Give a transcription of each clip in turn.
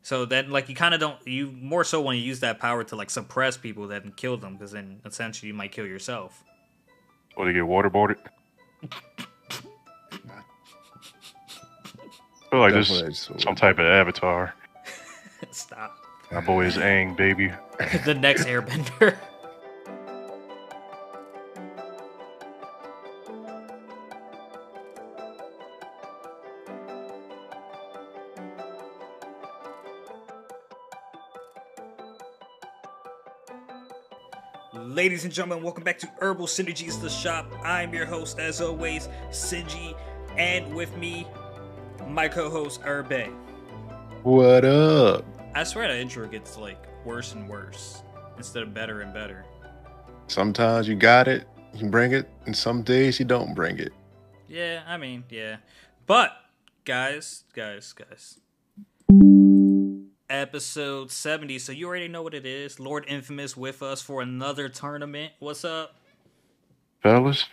So then, like, you kind of don't. You more so want to use that power to like suppress people than kill them, because then essentially you might kill yourself. Or they get waterboarded. I feel like this Definitely is some type of avatar. Stop. My boy is Aang, baby. The next Airbender. Ladies and gentlemen, welcome back to Herbal Synergies, the shop. I'm your host, as always, Sinji, and with me, my co-host, Urbe. What up? I swear that intro gets like worse and worse instead of better and better. Sometimes you got it, you bring it, and some days you don't bring it. Yeah, I mean, yeah. But, guys. Episode 70, so you already know what it is. Lord Infamous with us for another tournament. What's up? Fellas.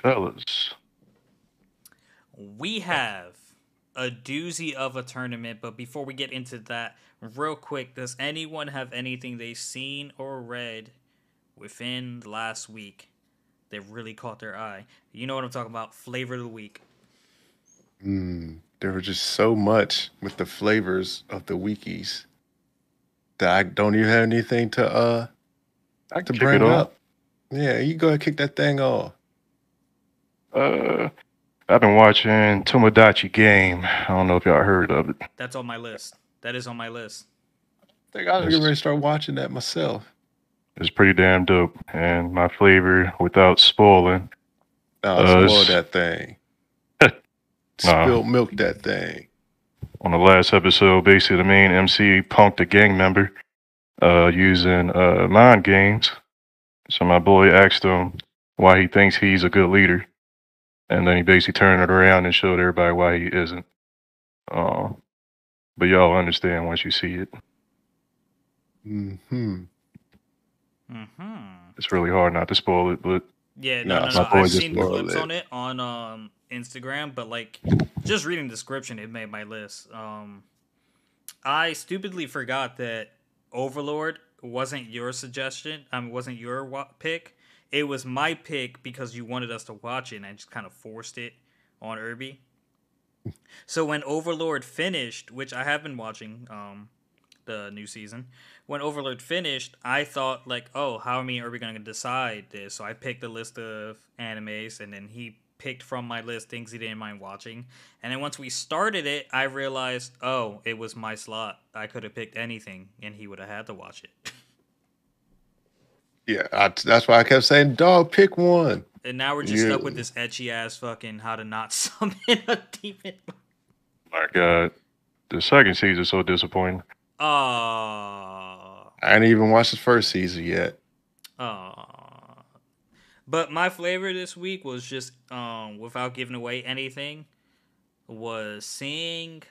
We have a doozy of a tournament, but before we get into that, real quick, does anyone have anything they've seen or read within the last week that really caught their eye? You know what I'm talking about. Flavor of the week. There was just so much with the flavors of the wikis that I don't even have anything I can to kick it bring off. up. Yeah, you go and kick that thing off. Uh, I've been watching Tomodachi Game. I don't know if y'all heard of it. That's on my list. That is on my list. I think I was getting It's, ready to start watching that myself. it's pretty damn dope. And my flavor, without spoiling, Nah, spoil is that thing. nah. Spilt milk that thing. On the last episode, basically the main MC punked a gang member using mind games. So my boy asked him why he thinks he's a good leader. And then he basically turned it around and showed everybody why he isn't. But y'all understand once you see it. Mm-hmm. Mm-hmm. It's really hard not to spoil it, but Yeah, Nah, my no. boy I've just seen spoil clips it. on it on Instagram, but like just reading the description, it made my list. I stupidly forgot that Overlord wasn't your suggestion. Wasn't your pick. It was my pick because you wanted us to watch it, and I just kind of forced it on Irby. So when Overlord finished, which I have been watching, the new season. When Overlord finished, I thought like, oh, how are me and Irby gonna decide this? So I picked a list of animes, and then he picked from my list things he didn't mind watching. And then once we started it, I realized, oh, it was my slot. I could have picked anything, and he would have had to watch it. Yeah, that's why I kept saying, dog, pick one. And now we're just stuck with this etchy ass fucking how to not summon a demon. my God, the second season is so disappointing. Oh. I ain't even watched the first season yet. But my flavor this week was just, without giving away anything, was seeing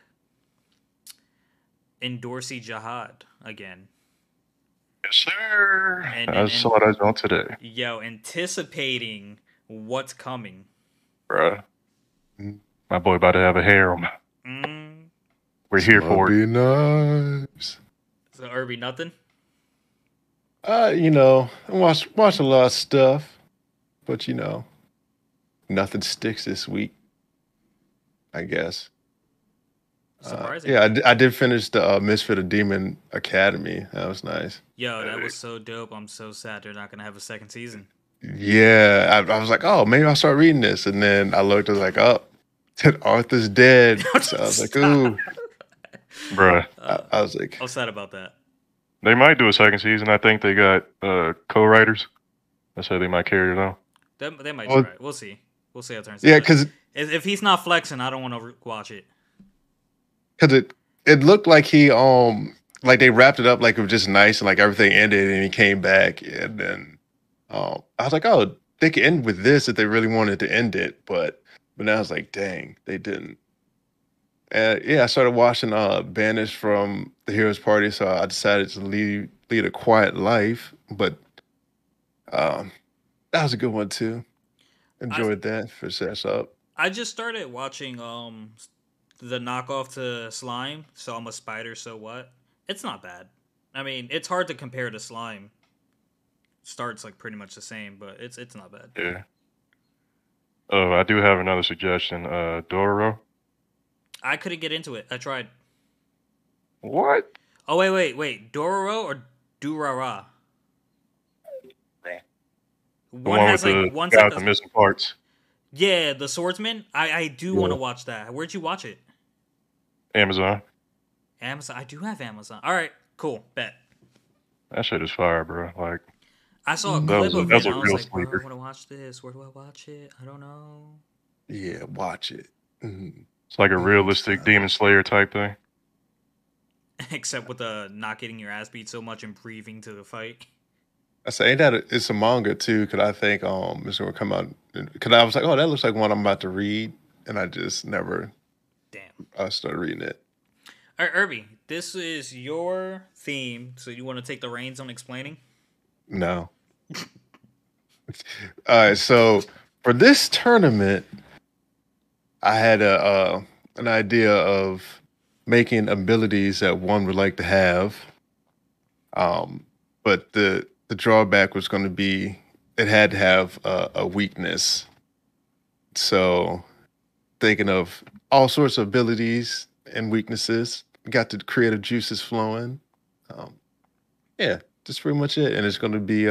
Endorsey Jihad again. Yes, sir. And I saw that on today. Yo, anticipating what's coming. Bruh. My boy about to have a harem. We're here for it. Be nice. So, Irby, nothing? I watched a lot of stuff, but nothing sticks this week, I guess. Surprising. Yeah, I did finish the Misfit of Demon Academy. That was nice. Yo, that was so dope. I'm so sad they're not going to have a second season. Yeah, I was like, oh, maybe I'll start reading this. And then I looked, I was like, oh, Arthur's dead. So I was like, ooh. Bruh. I was like, I'm sad about that. They might do a second season. I think they got co-writers. I said they might carry it on. They might try it. We'll see. We'll see how it turns out. Yeah, because if he's not flexing, I don't want to watch it. Because it looked like he like they wrapped it up like it was just nice and like everything ended and he came back and then I was like, oh, they could end with this if they really wanted to end it, but now I was like, dang, they didn't. Yeah, I started watching Banished from the Heroes Party, so I decided to lead a quiet life, but that was a good one too. Enjoyed that for sets up. I just started watching the knockoff to Slime, so I'm a spider, so what? It's not bad. I mean, it's hard to compare to slime. Starts like pretty much the same, but it's not bad. Yeah. Oh, I do have another suggestion. Dororo. I couldn't get into it. I tried. What? Oh wait. Dororo or Durara? The One one has with like the one's guy like with the a missing parts. yeah, the swordsman. I do want to watch that. Where'd you watch it? Amazon. Amazon. I do have Amazon. All right, cool. Bet. That shit is fire, bro. Like I saw a that clip was of that it. was And a I was real like, bro, I sleeper. want to watch this. Where do I watch it? I don't know. Yeah, watch it. It's like a realistic Demon Slayer type thing. Except with the not getting your ass beat so much and breathing to the fight. I say, ain't that it's a manga too? Because I think it's gonna come out. Because I was like, oh, that looks like one I'm about to read, and I just never Damn. started reading it. All right, Irby, this is your theme, so you want to take the reins on explaining? No. All right, so for this tournament, I had an idea of making abilities that one would like to have, but the drawback was going to be it had to have a weakness. So thinking of all sorts of abilities and weaknesses, got the creative juices flowing. Yeah, that's pretty much it. And it's going to be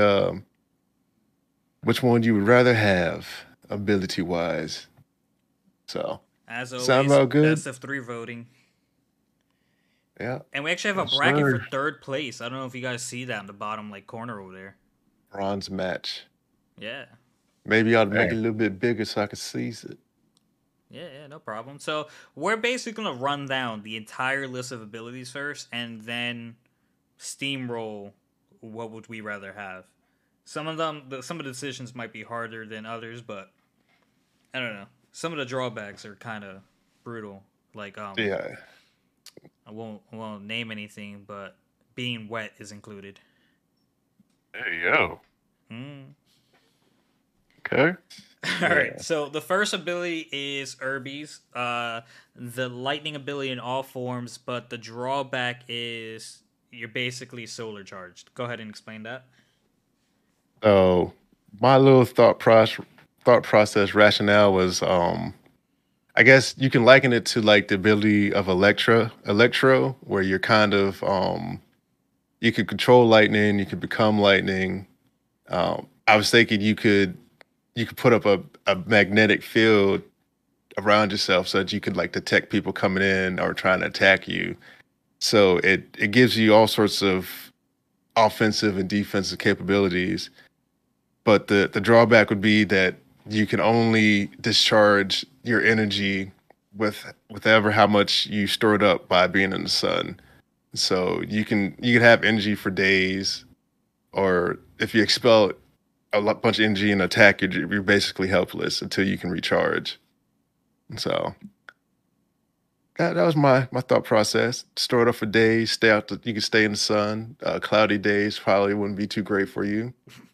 which one you would rather have ability wise. So As sound always, about good? best of 3 voting. Yeah, And we actually have a Yes, bracket sir. for 3rd place. I don't know if you guys see that in the bottom like corner over there. bronze match. Yeah. Maybe I'll make it a Dang. little bit bigger so I can seize it. Yeah, no problem. So we're basically gonna run down the entire list of abilities first, and then steamroll what would we rather have. Some of some of the decisions might be harder than others, but I don't know. Some of the drawbacks are kind of brutal. Like Yeah. I won't name anything, but being wet is included. Hey yo. Mm. Okay. All right. So the first ability is Irby's. The lightning ability in all forms, but the drawback is you're basically solar charged. Go ahead and explain that. So my little thought process rationale was I guess you can liken it to like the ability of Electro, where you're kind of you could control lightning, you could become lightning. I was thinking you could put up a magnetic field around yourself so that you could like detect people coming in or trying to attack you. So it gives you all sorts of offensive and defensive capabilities. But the drawback would be that you can only discharge your energy with ever how much you stored up by being in the sun. So you can have energy for days, or if you expel bunch of energy and attack, you're basically helpless until you can recharge. So that was my thought process. Store it up for days, stay out. You can stay in the sun. Cloudy days probably wouldn't be too great for you.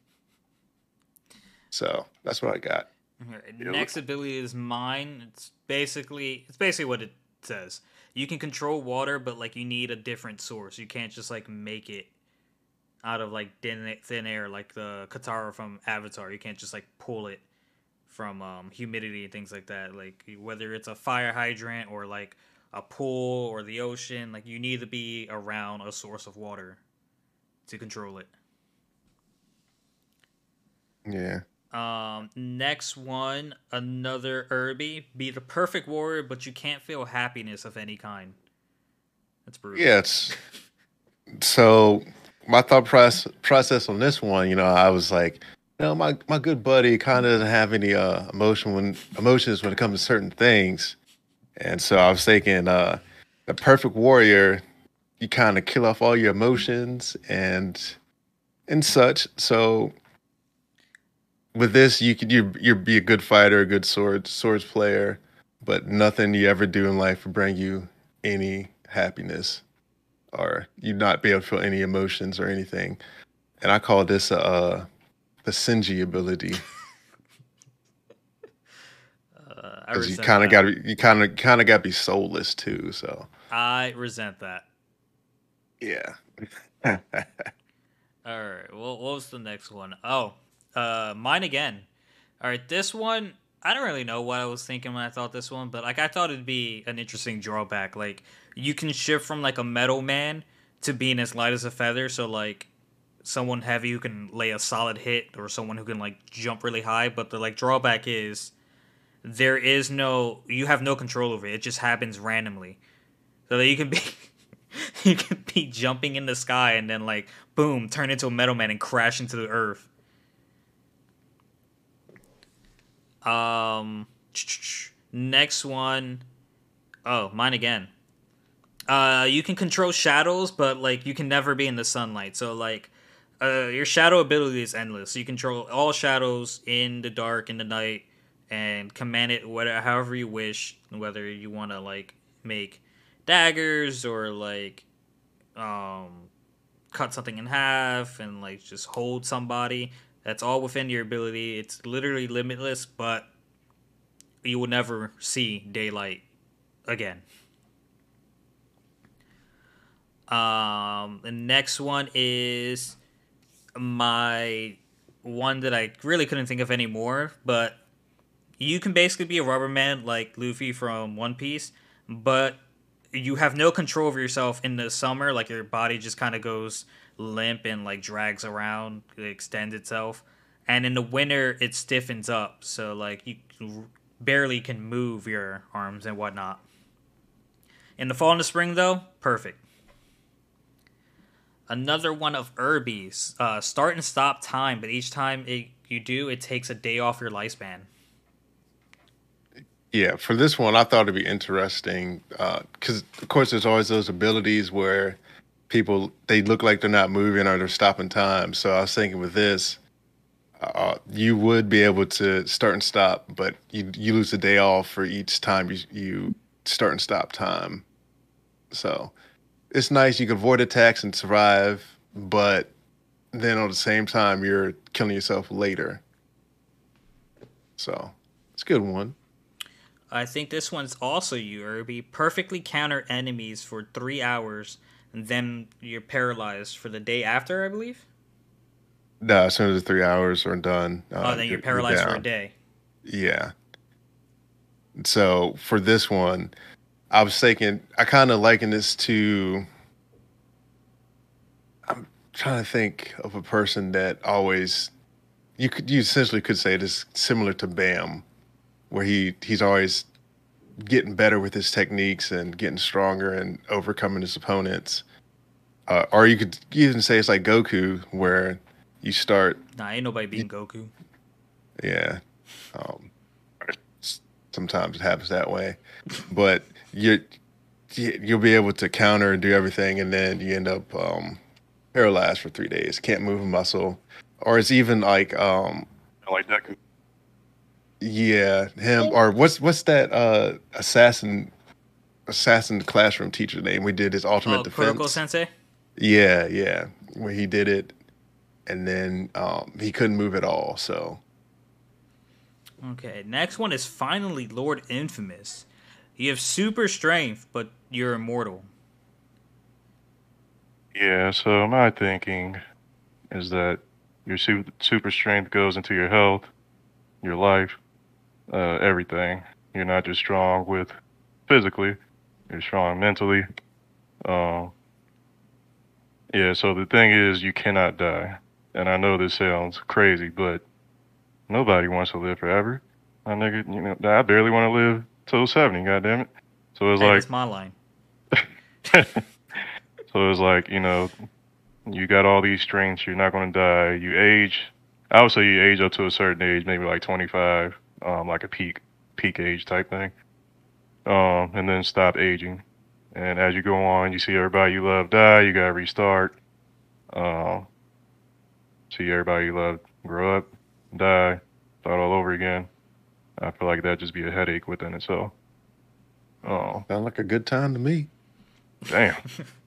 So that's what I got. Alright, next ability is mine. It's basically what it says. You can control water, but like you need a different source. You can't just like make it out of like thin air like the Katara from Avatar. You can't just like pull it from humidity and things like that. Like whether it's a fire hydrant or like a pool or the ocean, like you need to be around a source of water to control it. Yeah. Next one, another Irby. Be the perfect warrior, but you can't feel happiness of any kind. That's brutal. Yeah. So my thought process on this one, I was like, my good buddy kind of doesn't have any emotions when it comes to certain things, and so I was thinking, the perfect warrior, you kind of kill off all your emotions and such. So with this, you be a good fighter, a good swords player, but nothing you ever do in life will bring you any happiness, or you not be able to feel any emotions or anything. And I call this the Senji ability. I Because you resent kind of that. got to be soulless too. So I resent that. Yeah. All right. Well, what was the next one? Oh, mine again. All right, this one I don't really know what I was thinking when I thought this one, but like I thought it'd be an interesting drawback. Like you can shift from like a metal man to being as light as a feather, so like someone heavy who can lay a solid hit or someone who can like jump really high, but the like drawback is there is no you have no control over it. It just happens randomly. So that you can be you can be jumping in the sky and then like boom, turn into a metal man and crash into the earth. Um, next one. Oh, mine again. You can control shadows, but like you can never be in the sunlight. So like, your shadow ability is endless. So you control all shadows in the dark, in the night, and command it whatever, however you wish. Whether you want to like make daggers or like um cut something in half and like just hold somebody. That's all within your ability. It's literally limitless, but you will never see daylight again. The next one is my one that I really couldn't think of anymore, but you can basically be a rubber man like Luffy from One Piece, but you have no control over yourself in the summer. Like your body just kind of goes limp and like drags around, it extends itself, and in the winter it stiffens up. So like you barely can move your arms and whatnot. In the fall and the spring, though, perfect. Another one of Irby's start and stop time, but each time you do, it takes a day off your lifespan. Yeah, for this one, I thought it'd be interesting because, of course, there's always those abilities where people they look like they're not moving or they're stopping time. So I was thinking with this, you would be able to start and stop, but you lose a day off for each time you start and stop time. So it's nice you can avoid attacks and survive, but then at the same time you're killing yourself later. So it's a good one. I think this one's also you, Irby. Perfectly counter enemies for 3 hours, and then you're paralyzed for the day after, I believe. No, as soon as the 3 hours are done, Oh, then you're you're paralyzed for a down. day. Yeah. So for this one, I was thinking I kind of liken this to. I'm trying to think of a person that always you essentially could say it is similar to Bam, where he's always getting better with his techniques and getting stronger and overcoming his opponents. Or you could even say it's like Goku, where you start, Nah, ain't nobody y- beating Goku. yeah. Um, Sometimes it happens that way, but you'll be able to counter and do everything, and then you end up paralyzed for 3 days, can't move a muscle, or it's even like Like Deku. yeah, him or what's that assassin classroom teacher name? We did his ultimate Oh, Kuroko defense. Sensei. Yeah, yeah, where he did it, and then he couldn't move at all. So Okay, next one is finally Lord Infamous. You have super strength, but you're immortal. Yeah, so my thinking is that your super strength goes into your health, your life, everything. You're not just strong with physically, you're strong mentally. Um, yeah, so the thing is, you cannot die. And I know this sounds crazy, but nobody wants to live forever. My nigga, I barely want to live till 70, goddammit. So it's Hey, like, that's my line. so it's like, you got all these strengths, you're not going to die. You age, I would say you age up to a certain age, maybe like 25, like a peak age type thing. And then stop aging. And as you go on, you see everybody you love die, you gotta restart. Um, See everybody you love grow up, die, start all over again. I feel like that'd just be a headache within itself. Oh, sound like a good time to me. damn.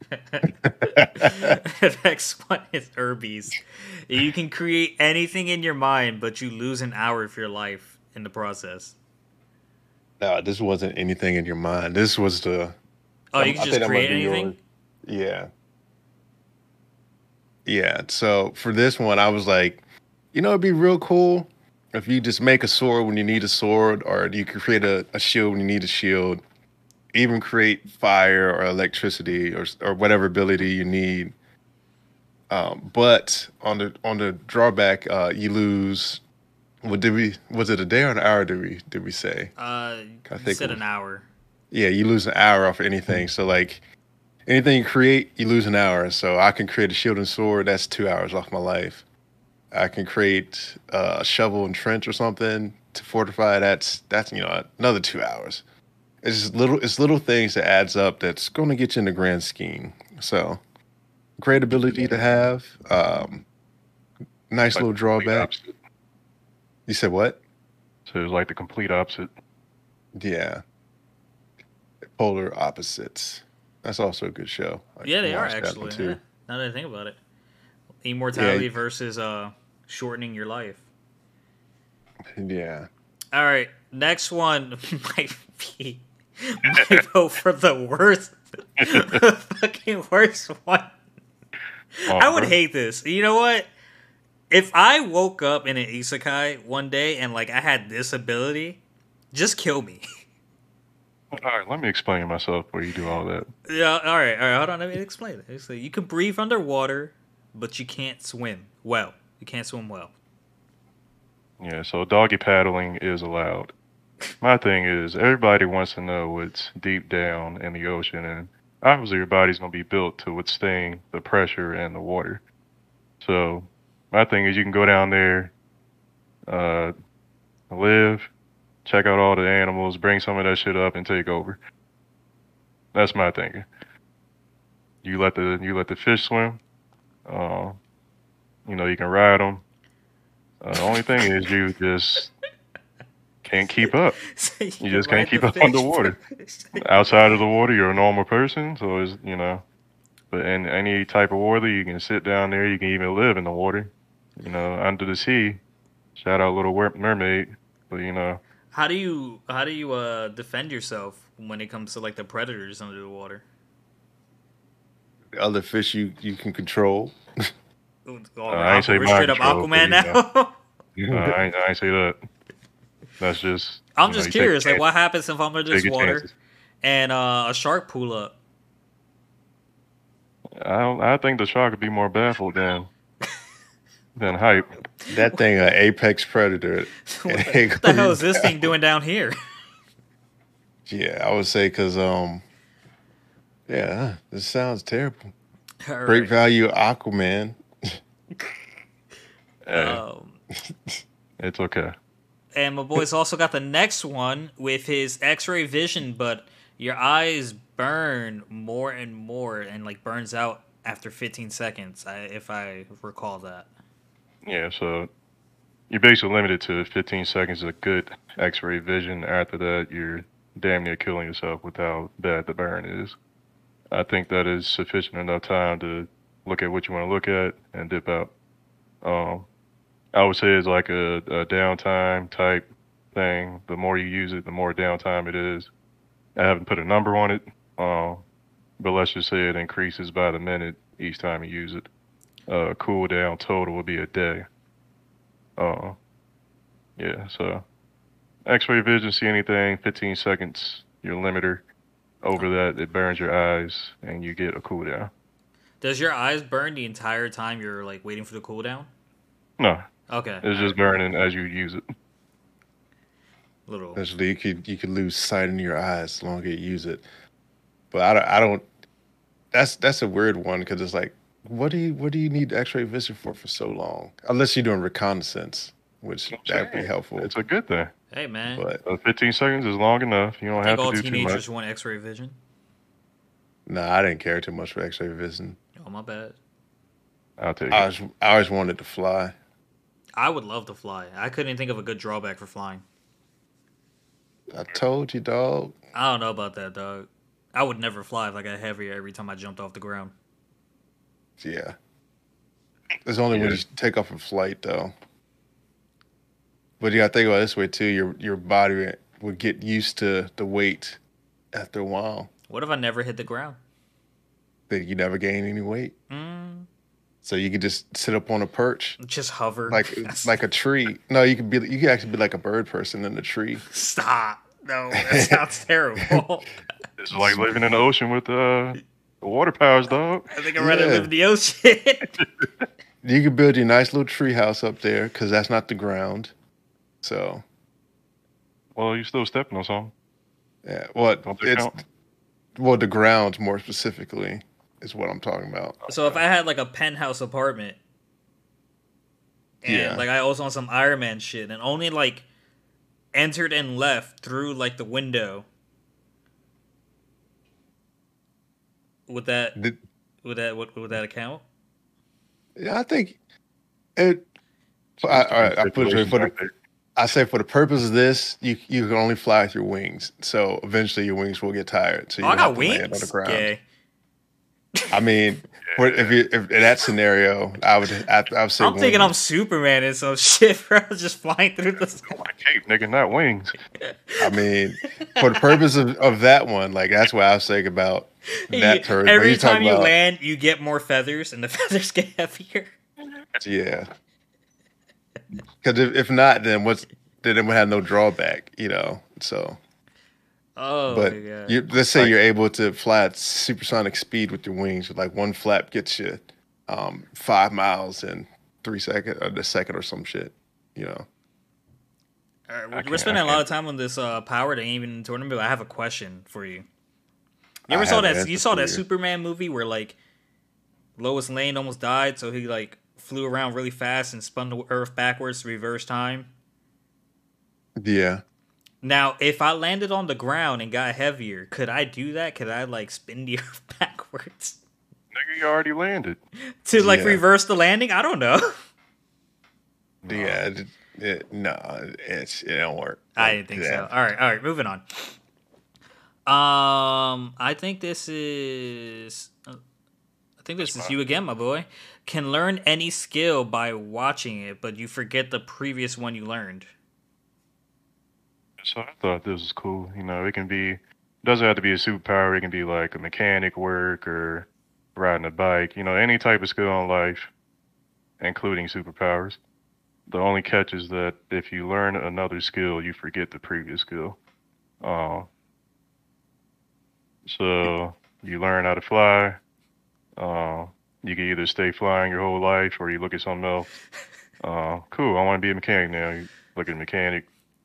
The next one is Irby's. You can create anything in your mind, but you lose an hour of your life in the process. No, this wasn't anything in your mind. This was the. Oh, you can I just think that must create be anything? yours. Yeah. Yeah. So for this one, I was like, it'd be real cool if you just make a sword when you need a sword, or you could create a shield when you need a shield. Even create fire or electricity or whatever ability you need. But on the drawback, you lose. What did we? Was it a day or an hour? Did we say? I You think it said was. an hour. Yeah, you lose an hour off of anything. So like anything you create, you lose an hour. So I can create a shield and sword. That's 2 hours off my life. I can create a shovel and trench or something to fortify. That's another 2 hours. It's little things that adds up that's going to get you in the grand scheme. So great ability to have. Nice Like little the complete drawback. opposite. You said what? So it's like the complete opposite. Yeah, polar opposites. That's also a good show. I Yeah, can they are watch that one actually. Yeah. too. Now that I think about it, Yeah, immortality versus shortening your life. yeah. All right, next one might be my vote for the worst, fucking worst one. I would Bro. hate this. You know what? If I woke up in an isekai one day and like I had this ability, just kill me. All right, let me explain myself before you do all that. Yeah, all right, hold on. Let me explain it. So you can breathe underwater, but you can't swim well. You can't swim well. Yeah, so doggy paddling is allowed. My thing is, everybody wants to know what's deep down in the ocean, and obviously your body's going to be built to withstand the pressure and the water. So my thing is, you can go down there, uh, live, check out all the animals, bring some of that shit up, and take over. That's my thinking. You let the fish swim. Uh, you can ride them. The only thing is, you just can't keep up. So you You can just can't ride the keep up fish. underwater. Outside of the water, you're a normal person, so but in any type of water, you can sit down there. You can even live in the water. Under the sea. Shout out Little Mermaid. But How do you defend yourself when it comes to like the predators under the water? The other fish you can control. Oh, I ain't say We're mind straight up control, but Aquaman now. I ain't say that. That's just I'm just you take curious, like chances. what happens if I'm under Take this your water chances. and a shark pull up? I think the shark would be more baffled than hype. That thing, an apex predator. what, It the, ain't what the gonna hell be is this thing baffled. doing down here? Yeah, I would say because yeah, this sounds terrible. All Great right. value Aquaman. Hey, Um, it's okay. and my boy's also got the next one with his X-ray vision, but your eyes burn more and more, and like burns out after 15 seconds. If I recall that. Yeah, so you're basically limited to 15 seconds of good X-ray vision. After that, you're damn near killing yourself with how bad the burn is. I think that is sufficient enough time to look at what you want to look at and dip out. Um, I would say it's like a downtime type thing. The more you use it, the more downtime it is. I haven't put a number on it, but let's just say it increases by the minute each time you use it. Cooldown total would be a day. Uh, yeah, so X-ray vision, see anything, 15 seconds, your limiter. Over that, it burns your eyes, and you get a cooldown. Does your eyes burn the entire time you're like waiting for the cooldown? No, Okay, it's all just right. burning as you use it. Little. Essentially, you could lose sight in your eyes the longer you use it. But I don't. That's a weird one because it's like, what do you need X-ray vision for so long? Unless you're doing reconnaissance, which I'm that'd be saying helpful. it's a good thing. Hey man, But 15 seconds is long enough. You I don't think have to all do too much. teenagers want X-ray vision. nah, I didn't care too much for X-ray vision. Oh my bad. I'll take I it. was I always wanted to fly. I would love to fly. I couldn't think of a good drawback for flying. I told you, dog. I don't know about that, dog. I would never fly if I got heavier every time I jumped off the ground. Yeah, it's only when Yeah, you take off a flight though. But you gotta think about it this way too. Your body would get used to the weight after a while. What if I never hit the ground? That you never gain any weight. Mm, So you could just sit up on a perch Just hover. like a tree. No, you could actually be like a bird person in a tree. Stop. No, that sounds terrible. It's like living in the ocean with water powers, dog. I think I'd rather live in the ocean. You could build your nice little tree house up there because that's not the ground. So, Well, you still stepping on something. yeah. Don't they count? The ground more specifically is what I'm talking about. So if I had like a penthouse apartment, and Yeah. like I was on some Iron Man shit, and only like entered and left through like the window, would that would that account? Yeah, I think it. I put it for the. I say for the purpose of this, you can only fly with your wings. So eventually your wings will get tired. So you I got have to land on the wings. ground. Gay. I mean, if in that scenario, I would say. I'm thinking I'm Superman and some shit, bro. I was just flying through the sky. My cape, nigga, not wings. I mean, for the purpose of that one, like that's what I was saying about that turd. Every time you land, you get more feathers, and the feathers get heavier. Yeah. Because if not, then then it would have no drawback, So, Oh, but my God. let's say you're able to fly at supersonic speed with your wings. Like one flap gets you 5 miles in 3 seconds, or a second, or some shit. All right, we're spending a lot of time on this Power to Even tournament. But I have a question for you. You ever saw that? You saw that Superman movie where like Lois Lane almost died, so he like flew around really fast and spun the Earth backwards to reverse time. Yeah. Now, if I landed on the ground and got heavier, could I do that? Could I like spin the Earth backwards Nigga, you already landed. to like reverse the landing? I don't know. Yeah. It don't work. I didn't think so. All right, moving on. I think this is you again, my boy. Can learn any skill by watching it, but you forget the previous one you learned. So I thought this was cool. It can be, doesn't have to be a superpower. It can be like a mechanic work or riding a bike. Any type of skill in life, including superpowers. The only catch is that if you learn another skill, you forget the previous skill. So you learn how to fly. You can either stay flying your whole life or you look at something else. Cool, I want to be a mechanic now. You look at mechanic.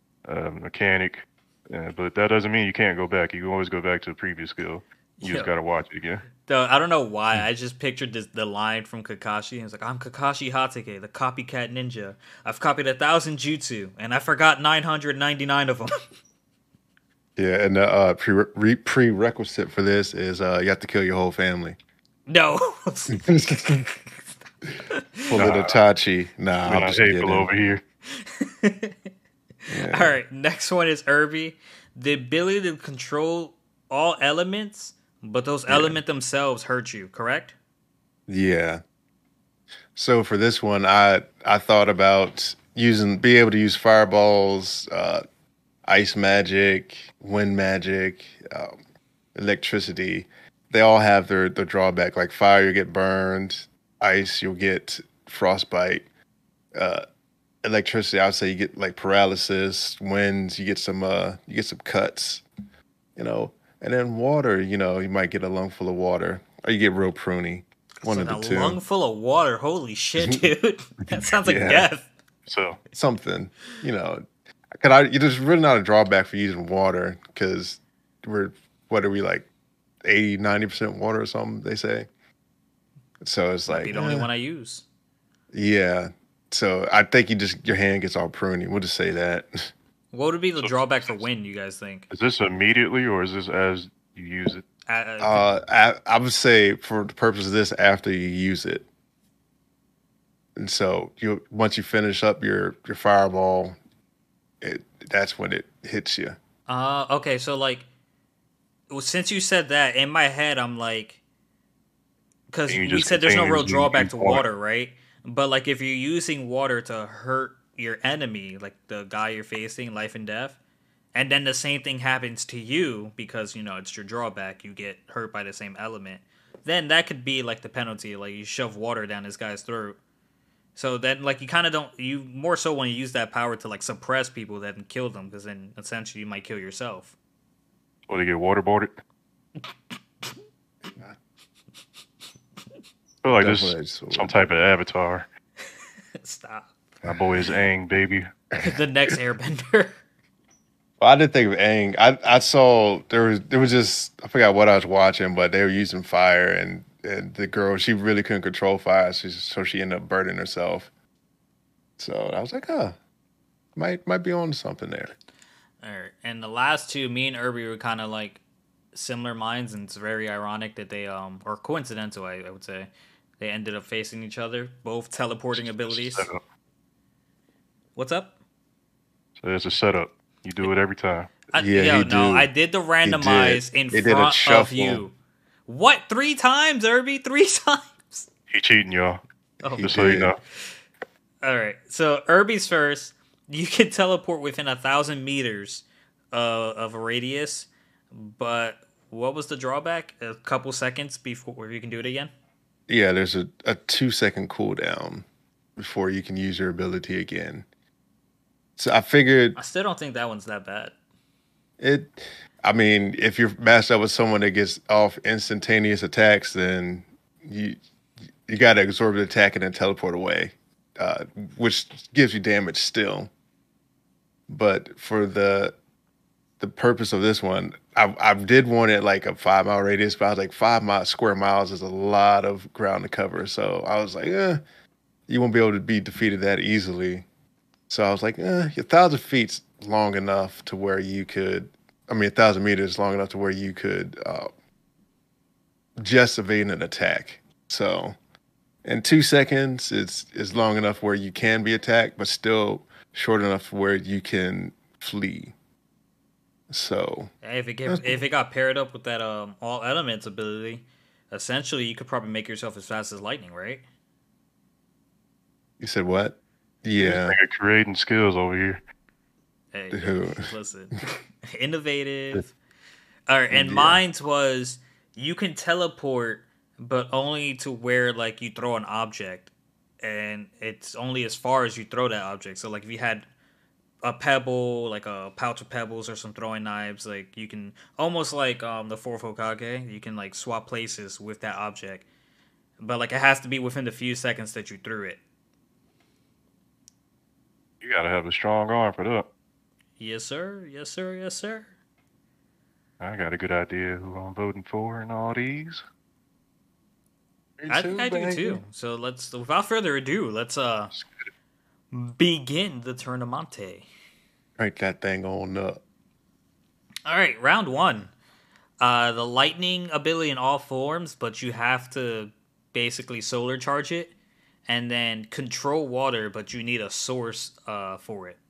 But that doesn't mean you can't go back. You can always go back to the previous skill. You just got to watch it again. Though I don't know why. I just pictured the line from Kakashi. It's like, I'm Kakashi Hatake, the copycat ninja. I've copied 1,000 jutsu, and I forgot 999 of them. Yeah, and the prerequisite for this is you have to kill your whole family. No. Full of Itachi. Nah, I'm just kidding. Over here. Yeah. All right, next one is Irby. The ability to control all elements, but those elements themselves hurt you, correct? Yeah. So for this one, I thought about be able to use fireballs, ice magic, wind magic, electricity. They all have their drawback. Like fire, you get burned. Ice, you'll get frostbite. Electricity, I would say you get like paralysis. Winds, you get some cuts. And then water, you might get a lung full of water, or you get real pruny. One of the two. A lung full of water. Holy shit, dude! That sounds like death. So something, there's really not a drawback for using water because what are we like 80-90% water or something, they say. So it's like the only one I use. Yeah. So I think your hand gets all pruny. We'll just say that. What would be the drawback for wind, you guys think? Is this immediately or is this as you use it? I would say for the purpose of this, after you use it. And so once you finish up your fireball, that's when it hits you. Okay, so like, since you said that, in my head I'm like, because we said there's no real drawback to water, right? But like, if you're using water to hurt your enemy, like the guy you're facing, life and death, and then the same thing happens to you because it's your drawback, you get hurt by the same element. then that could be like the penalty. Like you shove water down this guy's throat. So then, like, you kind of don't. You more so want to use that power to like suppress people than kill them, because then essentially you might kill yourself. Or they get waterboarded. I feel like this is some type of Avatar. Stop. My boy is Aang, baby. The next Airbender. Well, I did think of Aang. I saw there was just I forgot what I was watching, but they were using fire, and the girl, she really couldn't control fire, so she ended up burning herself. So I was like, might be on to something there. All right, and the last two, me and Irby were kind of like similar minds, and it's very ironic that they or coincidental, I would say, they ended up facing each other, both teleporting abilities. What's up? So it's a setup. You do it every time. Yeah, he do. I did the randomize in front of you. What? 3 times, Irby? 3 times? He cheating, y'all. Oh, just so you know. All right. So Irby's first. You can teleport within 1,000 meters of a radius, but what was the drawback? A couple seconds before you can do it again? Yeah, there's a 2-second cooldown before you can use your ability again. So I figured... I still don't think that one's that bad. I mean, if you're matched up with someone that gets off instantaneous attacks, then you got to absorb the attack and then teleport away, which gives you damage still. But for the purpose of this one, I did want it like a 5-mile radius, but I was like 5 square miles is a lot of ground to cover. So I was like, you won't be able to be defeated that easily. So I was like, 1,000 feet's long enough to where you could. 1,000 meters long enough to where you could just evade an attack. So, in 2 seconds, it's long enough where you can be attacked, but still short enough where you can flee. So, if it got paired up with that all elements ability, essentially you could probably make yourself as fast as lightning, right? You said what? Yeah, creating skills over here. Hey, listen, innovative. All right, and mine's was you can teleport, but only to where like you throw an object, and it's only as far as you throw that object. So like if you had a pebble, like a pouch of pebbles or some throwing knives, like you can almost like the Fourth Hokage, you can like swap places with that object, but like it has to be within the few seconds that you threw it. You gotta have a strong arm for that. Yes, sir. Yes, sir. Yes, sir. I got a good idea who I'm voting for in all these. I think I do too. So let's, without further ado, let's begin the tournament. Crank that thing on up. All right, round 1. The lightning ability in all forms, but you have to basically solar charge it, and then control water, but you need a source for it.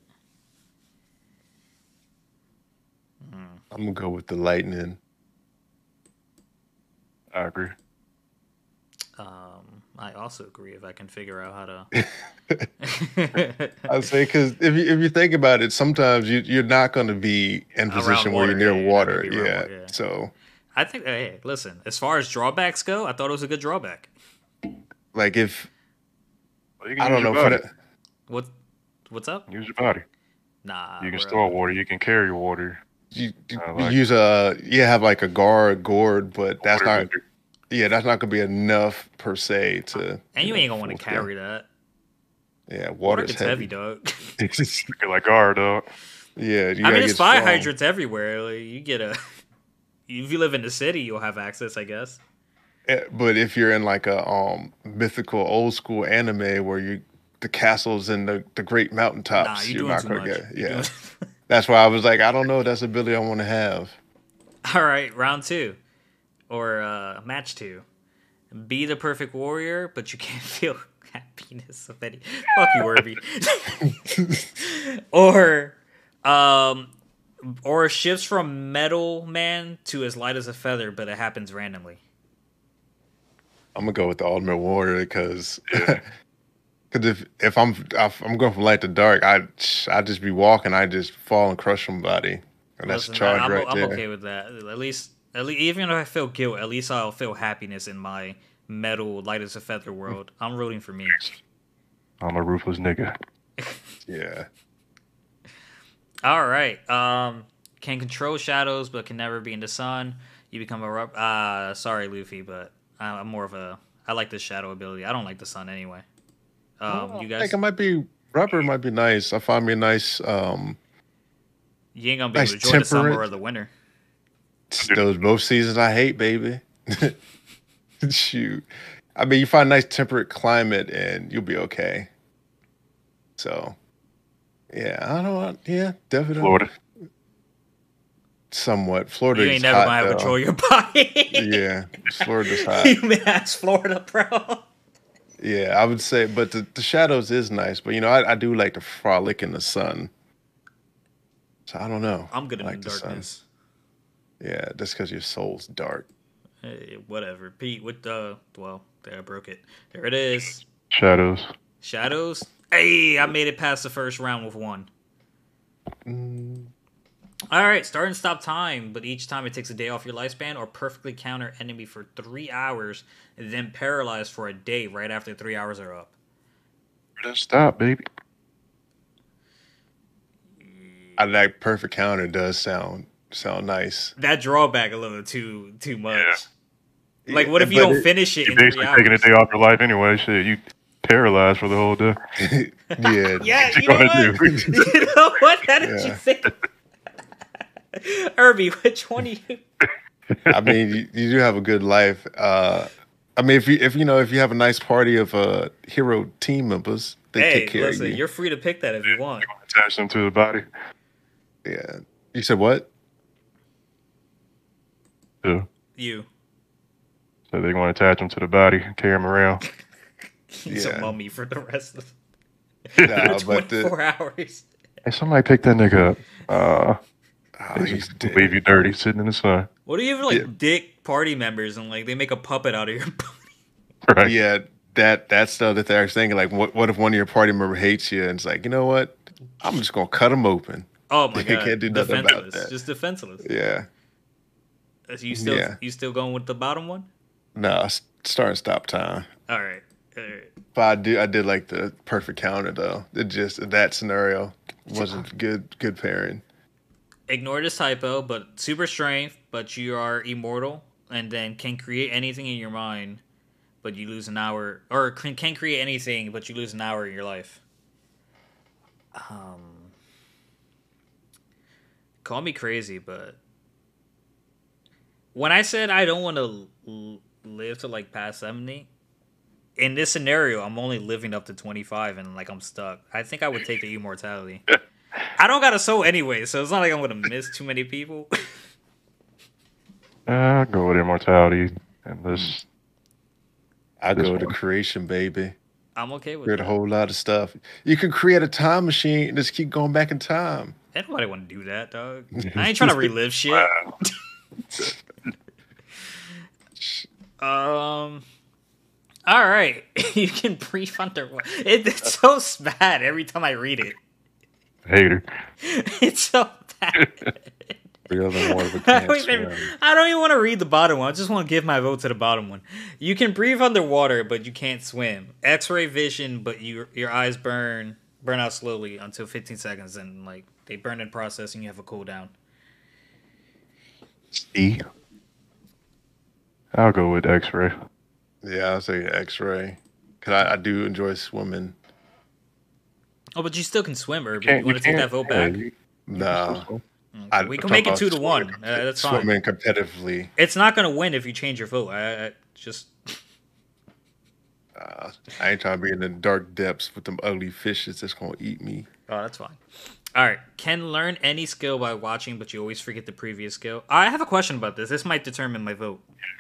I'm gonna go with the lightning. I agree. I also agree if I can figure out how to. I'd say because if you think about it, sometimes you're not going to be in position where you're near water. Yeah. So I think. Hey, listen. As far as drawbacks go, I thought it was a good drawback. Like if I don't know what's up? Use your body. Nah. You can store water. You can carry water. You use have like a gourd, but that's not. Yeah, that's not gonna be enough per se to. And you ain't gonna want to carry that. Yeah, water's heavy, dog. It's like guard, dog. Yeah, there's fire hydrants everywhere. Like, you get if you live in the city, you'll have access, I guess. But if you're in like a mythical old school anime where the castles and the great mountaintops, you're not gonna get. Yeah, that's why I was like, I don't know. That's the ability I want to have. All right, round 2. Or match 2. Be the perfect warrior, but you can't feel happiness of any. Fuck you, Irby. or shifts from metal man to as light as a feather, but it happens randomly. I'm gonna go with the ultimate warrior because if I'm going from light to dark, I just be walking, I just fall and crush somebody, and that's a charge right there. I'm okay with that. At Even if I feel guilt, at least I'll feel happiness in my metal, light as a feather world. I'm rooting for me. I'm a ruthless nigga. Yeah. All right. Can control shadows, but can never be in the sun. You become a sorry, Luffy, but I'm more of a. I like the shadow ability. I don't like the sun anyway. You I guys, think it might be rubber. Might be nice. I find me a nice, you ain't gonna be able nice to enjoy the summer or temperate. the winter. Those both seasons I hate, baby. Shoot. I mean, you find a nice temperate climate and you'll be okay. So, yeah, I don't know. Yeah, definitely. Florida. Somewhat. Florida You is ain't never hot, gonna have though. control of your body. Yeah, Florida's hot. Human ass Florida, bro. Yeah, I would say, but the shadows is nice. But, I do like to frolic in the sun. So, I don't know. I'm good I in like the sun. darkness. Yeah, just because your soul's dark. Hey, whatever. Pete, with the there I broke it. There it is. Shadows. Shadows. Hey, I made it past the first round with 1. Mm, All right, start and stop time, but each time it takes a day off your lifespan, or perfectly counter enemy for 3 hours, and then paralyzed for a day right after 3 hours are up. Just stop, baby. that perfect counter does sound nice. That drawback a little too much. Yeah. Like, what if you But don't finish it You're in 3 basically taking a hours? day off your life anyway. Shit, you paralyzed for the whole day. Yeah. Yeah, What you know gonna what? do? You know what? How did you Yeah. think? Irby, which one do you? I mean, you do have a good life. I mean, if you have a nice party of hero team members, they Hey, take care listen, of you. you're free to pick that if you want. Attach them to the body. Yeah. You said what? Yeah. You. So they're going to attach them to the body, carry them around. He's a Yeah. mummy for the rest of Nah, for but 24 hours. Hey, somebody pick that nigga up. They he's just dead. leave you dirty, sitting in the sun. What do you have like Yeah. dick party members and like they make a puppet out of your body? Right. Yeah, that's the other thing I was thinking. Like, what if one of your party member hates you and it's like, you know what? I'm just gonna cut them open. Oh my They god, can't do nothing about defenseless, that. just defenseless. Yeah. You still going with the bottom one? No, start and stop time. All right. All right. But I did like the perfect counter though. It just that scenario wasn't good pairing. Ignore this typo, but super strength, but you are immortal, and then can create anything in your mind, but you lose an hour, or can create anything, but you lose an hour in your life. Call me crazy, but when I said I don't want to live to like past 70, in this scenario, I'm only living up to 25, and like I'm stuck. I think I would take the immortality. I don't got a soul anyway, so it's not like I'm gonna miss too many people. I'll go with immortality and this. I This go to one. creation, baby. I'm okay with Create a that. whole lot of stuff. You can create a time machine and just keep going back in time. Ain't nobody want to do that, dog. I ain't trying to relive shit. All right. You can breathe underwater. It's so bad every time I read it. Hater. It's so bad. Real than more of a I don't cancer. even want to read the bottom one. I just want to give my vote to the bottom one. You can breathe underwater, but you can't swim. X-ray vision, but your eyes burn out slowly until 15 seconds, and like they burn in process, and you have a cooldown. E. I'll go with X-ray. Yeah, I'll say X-ray. Cause I do enjoy swimming. Oh, but you still can swim, Irby. You want to take that vote back? Nah, We can make it 2-1. That's fine. Swimming competitively. It's not going to win if you change your vote. I just I ain't trying to be in the dark depths with them ugly fishes that's gonna eat me. Oh, that's fine. All right. Can learn any skill by watching, but you always forget the previous skill. I have a question about this. This might determine my vote.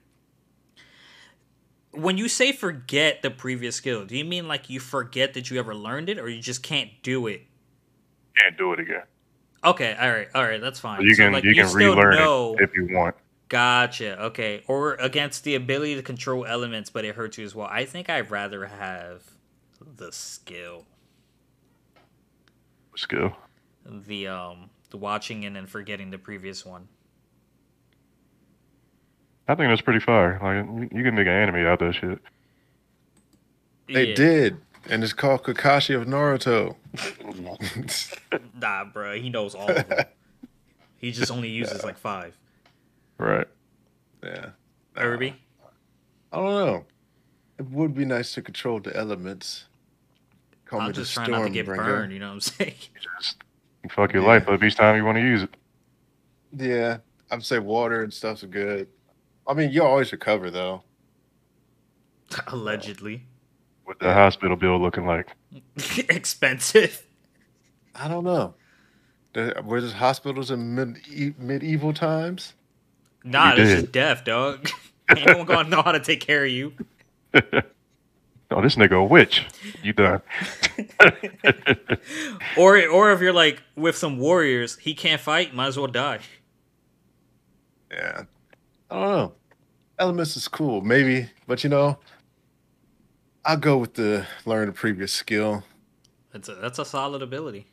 When you say forget the previous skill, do you mean like you forget that you ever learned it, or you just can't do it? Can't do it again. Okay. All right. That's fine. You can like, you can still relearn know- it if you want. Gotcha. Okay. Or against the ability to control elements, but it hurts you as well. I think I'd rather have the skill. Skill. The watching and then forgetting the previous one. I think that's pretty fire. Like you can make an anime out of that shit. They Yeah. did, and it's called Kakashi of Naruto. Nah, bro. He knows all of them. He just only uses like 5. Right. Yeah. Irby? I don't know. It would be nice to control the elements. Call I'm me the just trying not to get Stormbringer. burned, you know what I'm saying? Just fuck your Yeah. life up each time you want to use it. Yeah, I'd say water and stuff's good. I mean, you always recover though. Allegedly. What the hospital bill looking like? Expensive. I don't know. Were there hospitals in medieval times? Nah, You that's did. just death, dog. Ain't no one gonna know how to take care of you. Oh, this nigga a witch. You done. Or if you're like with some warriors, he can't fight, might as well die. Yeah, I don't know. Elements is cool, maybe, but I'll go with the learn the previous skill. That's a solid ability.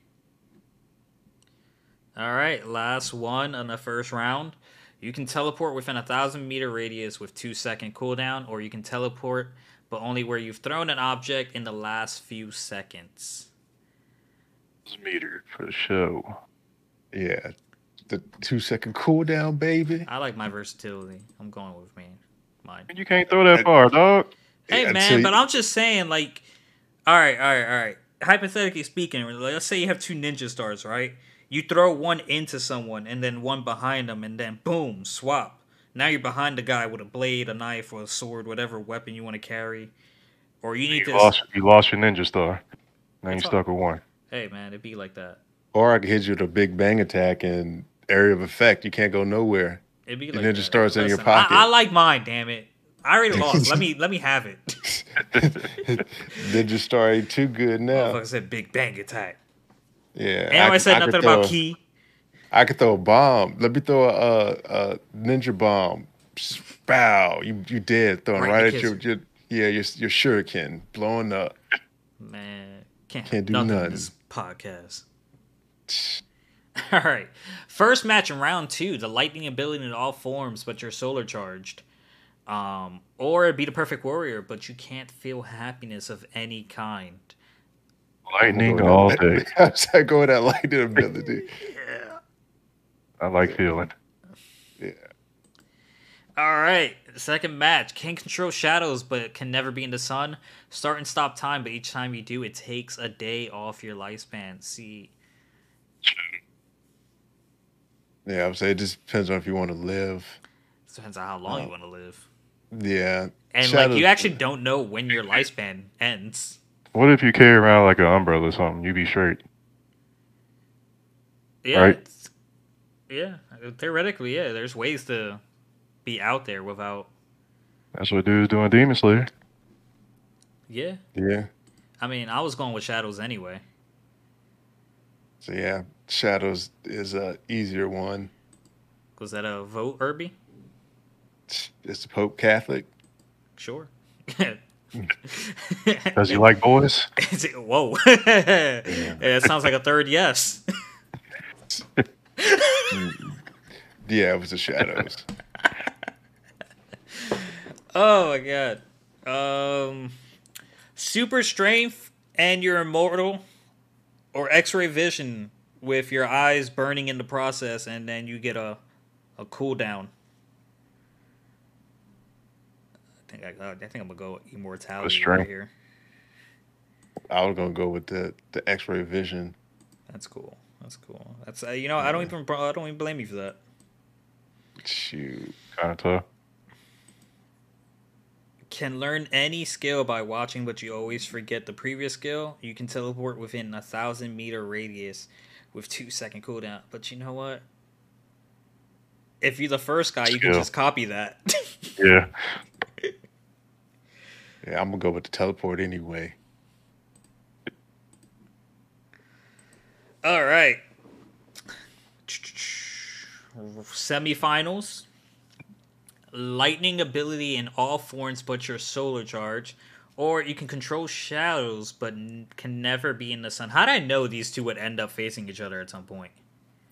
All right, last one on the first round. You can teleport within 1,000-meter radius with 2-second cooldown, or you can teleport, but only where you've thrown an object in the last few seconds. Meter for the show. Yeah, the 2-second cooldown, baby. I like my versatility. I'm going with mine. You can't throw that far, dog. Hey, Until man, you- but I'm just saying, like, all right. Hypothetically speaking, let's say you have 2 ninja stars, right? You throw one into someone and then one behind them, and then boom, swap. Now you're behind the guy with a blade, a knife, or a sword, whatever weapon you want to carry. Or you need You to. lost your ninja star. Now you're That's all. stuck with one. Hey, man, it'd be like that. Or I could hit you with a big bang attack and area of effect. You can't go nowhere. It'd be And like ninja that. stars in your Listen, pocket. I like mine, damn it. I already lost. let me have it. Ninja Star ain't too good now. Motherfucker said Big Bang Attack. Yeah, And I said could nothing throw- about key. I could throw a bomb. Let me throw a ninja bomb. Bow, you dead. Throwing Right in right the at your shuriken, blowing up. Man, can't Can't do nothing in nothing. this podcast. All right. First match in round 2, the lightning ability in all forms, but you're solar charged. Or be the perfect warrior, but you can't feel happiness of any kind. Lightning all day. I go with that lightning ability. Yeah. I like feeling. Yeah. All right. Second match. Can control shadows, but can never be in the sun. Start and stop time, but each time you do, it takes a day off your lifespan. See. Yeah, I would say it just depends on if you want to live. Depends on how long you want to live. Yeah. And like you actually don't know when your lifespan ends. What if you carry around like an umbrella or something? You be straight. Yeah. Right. Yeah. Theoretically, yeah. There's ways to be out there without. That's what dude's doing Demon Slayer. Yeah. Yeah. I mean, I was going with shadows anyway. So yeah, Shadows is a easier one. Was that a vote, Herbie? It's the Pope Catholic. Sure. Does he like boys? Whoa. Yeah, it sounds like a third yes. Yeah, it was the Shadows. Oh my god. Super strength and you're immortal, or X-ray vision with your eyes burning in the process, and then you get a cooldown. I think I'm gonna go immortality strength. right here. I was gonna go with the X-ray vision. That's cool. That's I don't even blame you for that. Shoot. Kind of tough. Can learn any skill by watching, but you always forget the previous skill. You can teleport within 1,000-meter radius with 2-second cooldown. But you know what? If you're the first guy, you can Skill. just copy that. Yeah. Yeah, I'm gonna go with the teleport anyway. All right. Semifinals. Lightning ability in all forms but your solar charge. Or you can control shadows but can never be in the sun. How did I know these two would end up facing each other at some point?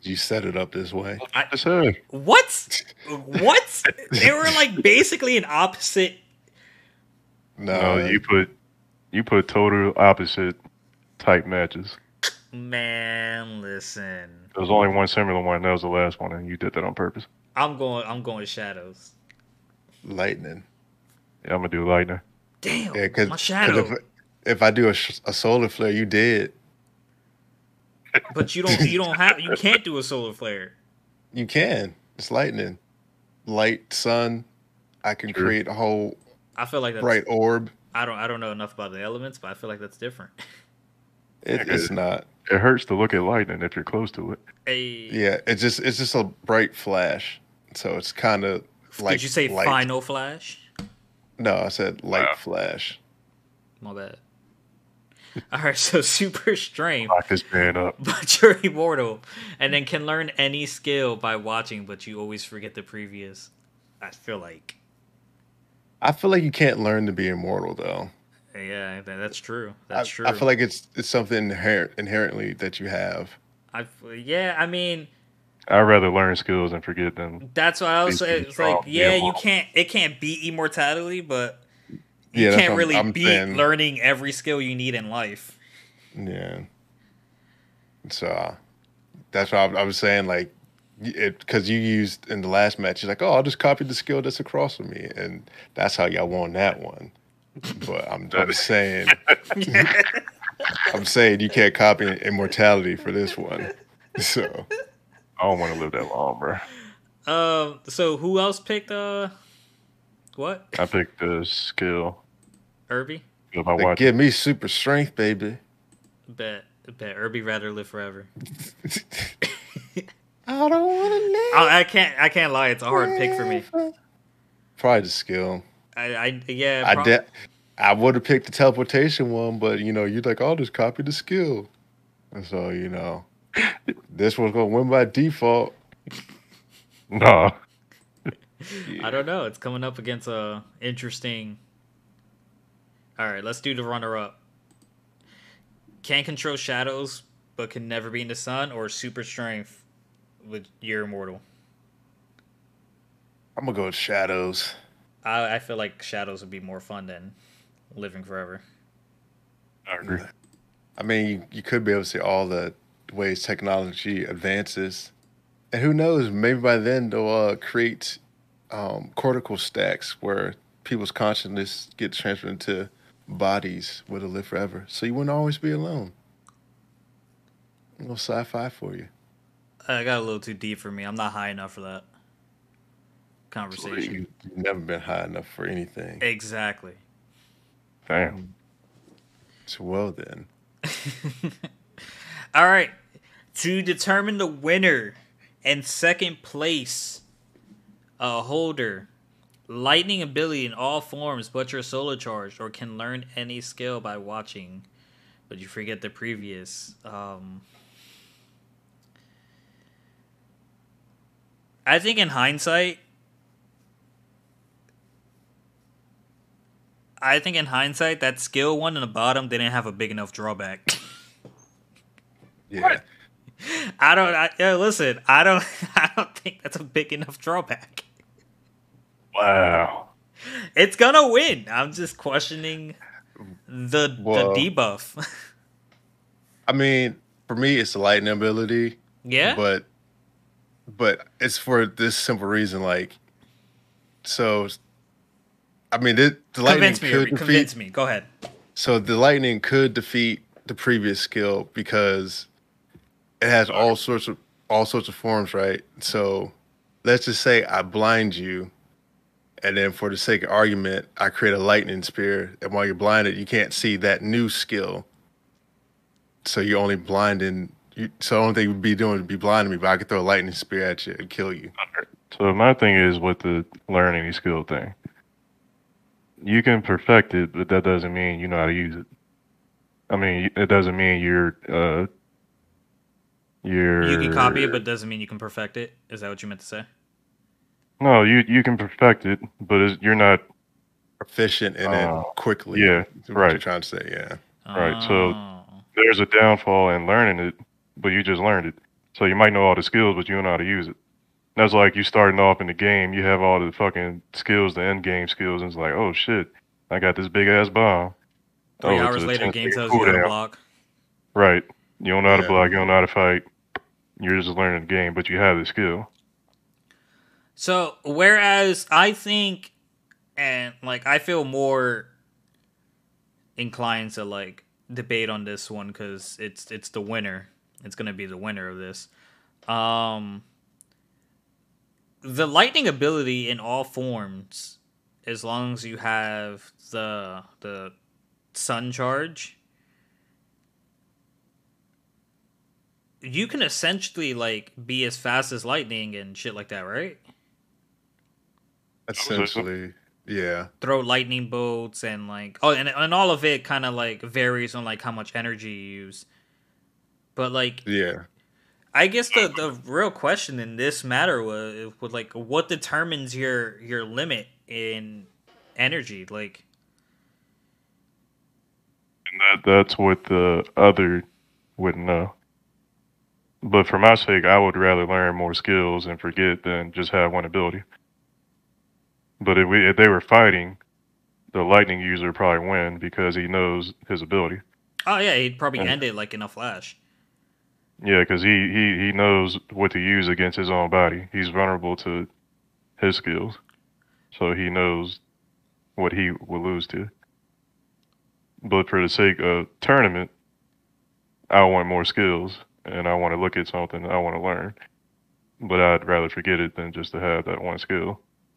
You set it up this way. I said, What? What? They were like basically an opposite. no, No, you put total opposite type matches. Man, listen. There was only one similar one. That was the last one, and you did that on purpose. I'm going shadows. lightning. Yeah, I'm gonna do lightning. Damn, Yeah, because my shadow. if I do a solar flare, you dead. But you can't do a solar flare. You can. It's lightning, light, sun. I can True. create a whole I feel like that's bright orb. I don't know enough about the elements, but I feel like that's different. It's not. It hurts to look at lightning if you're close to it. Hey, Yeah, it's just a bright flash. So it's kind of like. did you say light. final flash? No, I said light Wow. flash. My bad. All right, so super strength, Lock this man up. but you're immortal, and then can learn any skill by watching, but you always forget the previous. I feel like, I feel like you can't learn to be immortal though. yeah, that's true. That's true. I feel like it's something inherently that you have. Yeah, I mean, I'd rather learn skills and forget them. that's why I was Be saying. It's strong, like, be yeah, you immortal. can't. It can't beat immortality, but you Yeah, that's can't what really I'm beat saying. learning every skill you need in life. Yeah. So that's why I was saying, like, because you used in the last match, you're like, oh, I'll just copy the skill that's across from me, and that's how y'all won that one. But I'm saying, I'm saying you can't copy immortality for this one. So I don't want to live that long, bro. So who else picked what? I picked the skill. Irby? If I like, watch give me super strength, baby. Bet Irby rather live forever. I don't want to live. I can't lie, it's a hard pick for me. Probably the skill. I would have picked the teleportation one, but you're like, I'll just copy the skill. And so, this one's gonna win by default. no. I don't know. It's coming up against a interesting. All right, let's do the runner-up. Can't control shadows, but can never be in the sun, or super strength with you're immortal. I'm gonna go with shadows. I feel like shadows would be more fun than living forever. I agree. I mean, you could be able to see all the ways technology advances, and who knows? Maybe by then they'll create cortical stacks where people's consciousness gets transferred into bodies where they live forever, so you wouldn't always be alone. A little sci-fi for you. I got a little too deep for me. I'm not high enough for that conversation. You've never been high enough for anything. Exactly. Damn. So well then. All right. To determine the winner and second place holder, lightning ability in all forms, but you're solar charged, or can learn any skill by watching, but you forget the previous. I think in hindsight, that skill one in the bottom didn't have a big enough drawback. Yeah. Listen, I don't think that's a big enough drawback. Wow. It's gonna win. I'm just questioning the debuff. I mean, for me, it's the lightning ability. Yeah, but it's for this simple reason. Like, so, I mean, the lightning convince me. Go ahead. So the lightning could defeat the previous skill because it has all sorts of forms, right? So let's just say I blind you, and then for the sake of argument, I create a lightning spear, and while you're blinded, you can't see that new skill. So you're only blinding. So the only thing you'd be doing would be blinding me, but I could throw a lightning spear at you and kill you. So my thing is with the learn any skill thing. You can perfect it, but that doesn't mean you know how to use it. I mean, it doesn't mean you're. You can copy it, but doesn't mean you can perfect it. Is that what you meant to say? No, you can perfect it, but you're not Efficient and then quickly. Yeah, Is what right. You're trying to say, yeah. Right, so Oh. there's a downfall in learning it, but you just learned it. So you might know all the skills, but you don't know how to use it. That's like you starting off in the game, you have all the fucking skills, the end game skills, and it's like, oh shit, I got this big ass bomb. 3 hours It's a later, 10 game second tells you how to cooldown. block. Right. You don't know how to Yeah. block, you don't know how to fight. You're just learning the game, but you have the skill. So whereas I think, and like I feel more inclined to like debate on this one because it's the winner. It's gonna be the winner of this. The lightning ability in all forms, as long as you have the sun charge, you can essentially like be as fast as lightning and shit like that, right? Essentially, yeah. Throw lightning bolts and like and all of it kind of like varies on like how much energy you use. But like Yeah. I guess the real question in this matter was like what determines your limit in energy? Like And that's what the other wouldn't know. But for my sake, I would rather learn more skills and forget than just have one ability. But if they were fighting, the lightning user would probably win because he knows his ability. oh yeah, he'd probably And- end it like in a flash. Yeah, because he knows what to use against his own body. He's vulnerable to his skills, so he knows what he will lose to. But for the sake of tournament, I want more skills, and I want to look at something I want to learn. But I'd rather forget it than just to have that one skill.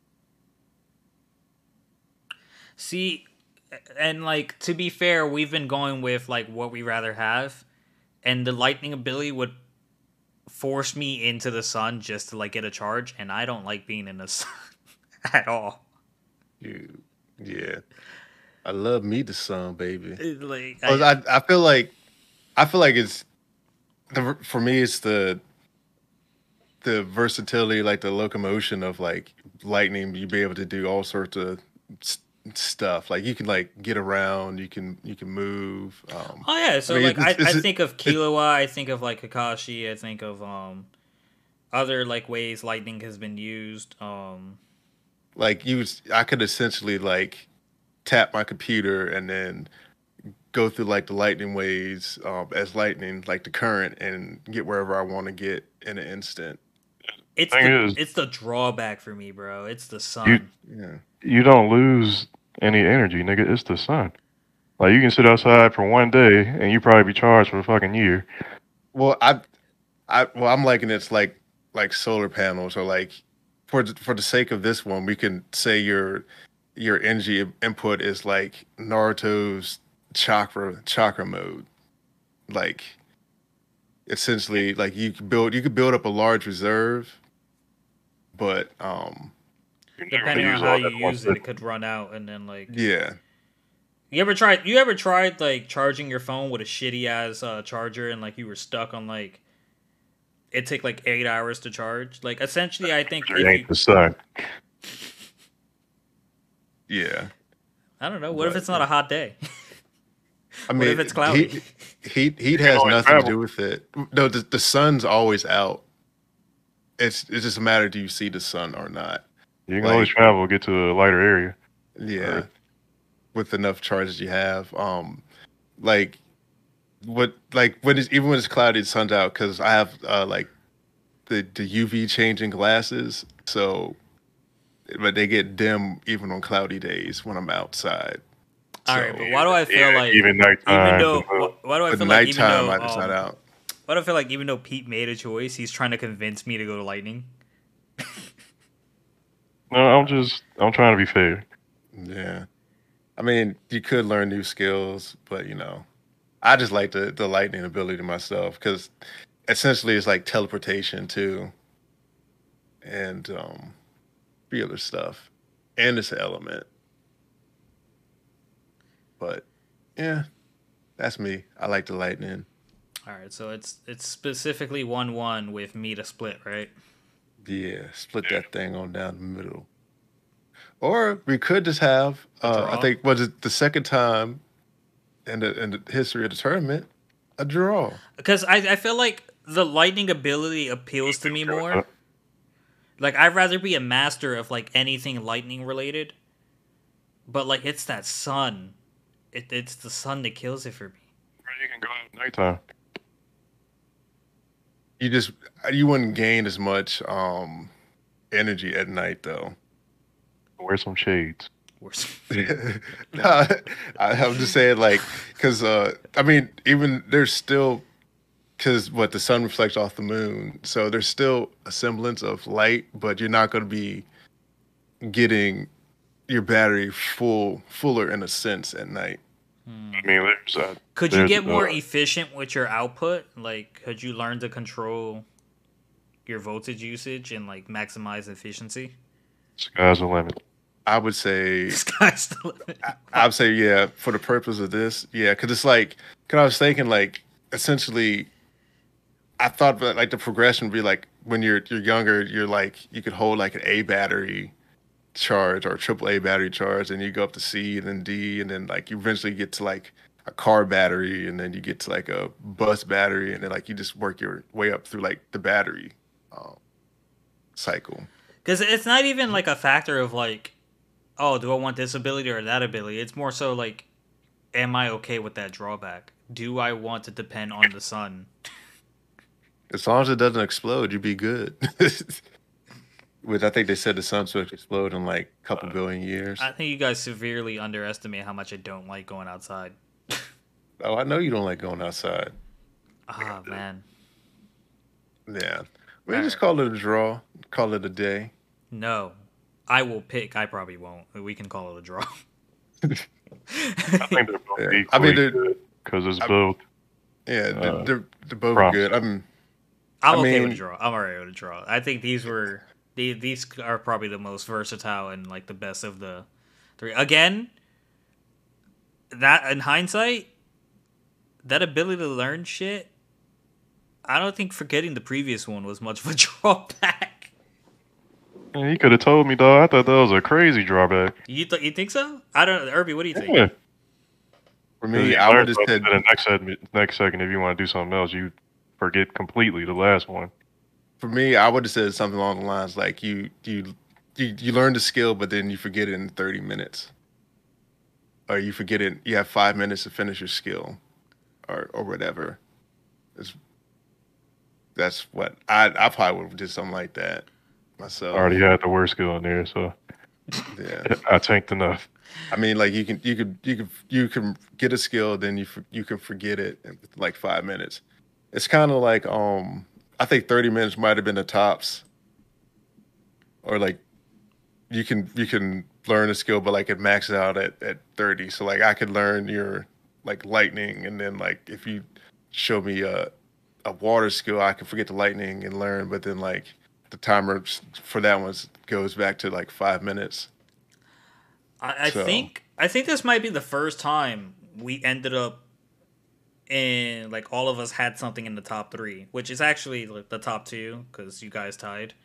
See, and like to be fair, we've been going with like what we rather have, and the lightning ability would force me into the sun just to like get a charge, and I don't like being in the sun at all. Yeah. I love me the sun, baby. Like I feel like it's for me it's the versatility, like the locomotion of like lightning. You be able to do all sorts of stuff. Like you can like get around, you can move. oh yeah, so I mean, like it's- I think of Killua, I think of like Kakashi, I think of other like ways lightning has been used. Like I could essentially like tap my computer and then go through like the lightning waves as lightning, like the current, and get wherever I want to get in an instant. It's the drawback for me, bro. It's the sun. Yeah. You don't lose any energy, nigga. It's the sun. Like you can sit outside for one day and you probably be charged for a fucking year. Well, I'm liking it's like solar panels, or like for the sake of this one, we can say your energy input is like Naruto's chakra mode. Like essentially, like you could build up a large reserve, but You're never Depending gonna on use how all you that at once. use it, it could run out, and then like yeah, you ever tried like charging your phone with a shitty ass charger, and like you were stuck on like it take like 8 hours to charge. Like essentially, I think It ain't the sun. yeah. I don't know. What if But, it's not a hot day? I What mean, if it's cloudy? Heat has always nothing travel. to do with it. No, the sun's always out. It's just a matter, do you see the sun or not? You can Like- always travel, get to a lighter area. Yeah, Right. with enough charges you have. Like even when it's cloudy, the sun's out because I have like the UV changing glasses, so but they get dim even on cloudy days when I'm outside. All right, So- but why do I feel like even nighttime. even though and, why do I But feel like even nighttime, though it's not out. why do I feel like even though Pete made a choice, he's trying to convince me to go to Lightning? no, I'm trying to be fair. Yeah, I mean, you could learn new skills, but I just like the lightning ability myself because essentially it's like teleportation too, and the other stuff, and it's an element. But yeah, that's me. I like the lightning. All right, so it's specifically 1-1 with me to split, right? Yeah, split that thing on down the middle. Or we could just have, I draw? think, was it the second time in the history of the tournament, a draw. Because I feel like the lightning ability appeals to me more. Like, I'd rather be a master of like anything lightning related. But like, it's that sun. It's the sun that kills it for me. You can go out at nighttime. You wouldn't gain as much energy at night though. Wear some shades. No, I'm just saying, like, because I mean, even there's still, because what the sun reflects off the moon, so there's still a semblance of light, but you're not going to be getting your battery fuller in a sense at night. I mean, could you get more efficient with your output? Like, could you learn to control your voltage usage and like maximize efficiency? Sky's the limit. I would say Sky's the limit. I would say, yeah, for the purpose of this, yeah, because it's like, because I was thinking, like, essentially, I thought that like the progression would be like when you're younger, you're like you could hold like an A battery charge or a triple A battery charge, and you go up to C and then D, and then like you eventually get to like a car battery, and then you get to like a bus battery, and then like you just work your way up through like the battery cycle. Because it's not even like a factor of like, oh, do I want this ability or that ability? It's more so like, am I okay with that drawback? Do I want to depend on the sun? As long as it doesn't explode, you'd be good. Which I think they said the sun's supposed to explode in like a couple billion years. I think you guys severely underestimate how much I don't like going outside. Oh, I know you don't like going outside. Oh, man. Yeah. We just call it a draw. Call it a day. No. I will pick. I probably won't. We can call it a draw. I think they're both equally good because it's both. Yeah, they're both good. I'm okay with a draw. I'm alright with a draw. I think these are probably the most versatile and like the best of the three. Again, that in hindsight, that ability to learn shit, I don't think forgetting the previous one was much of a drawback. Yeah, you could have told me, dog. I thought that was a crazy drawback. You think so? I don't know. Irby, what do you think? Yeah. For me, I would have said the next second, if you want to do something else, you forget completely the last one. For me, I would have said something along the lines like you learn the skill, but then you forget it in 30 minutes, or you forget it. You have 5 minutes to finish your skill, or whatever. That's what I probably would have did something like that myself. I already had the worst skill in there, so yeah, I tanked enough. I mean, like you can get a skill, then you can forget it in like 5 minutes. It's kind of like I think 30 minutes might have been the tops, or like you can learn a skill, but like it maxes out at 30. So like I could learn your like lightning, and then like if you show me a water skill, I can forget the lightning and learn, but then like the timer for that one goes back to like 5 minutes. I think this might be the first time we ended up in like all of us had something in the top 3, which is actually like the top 2 because you guys tied.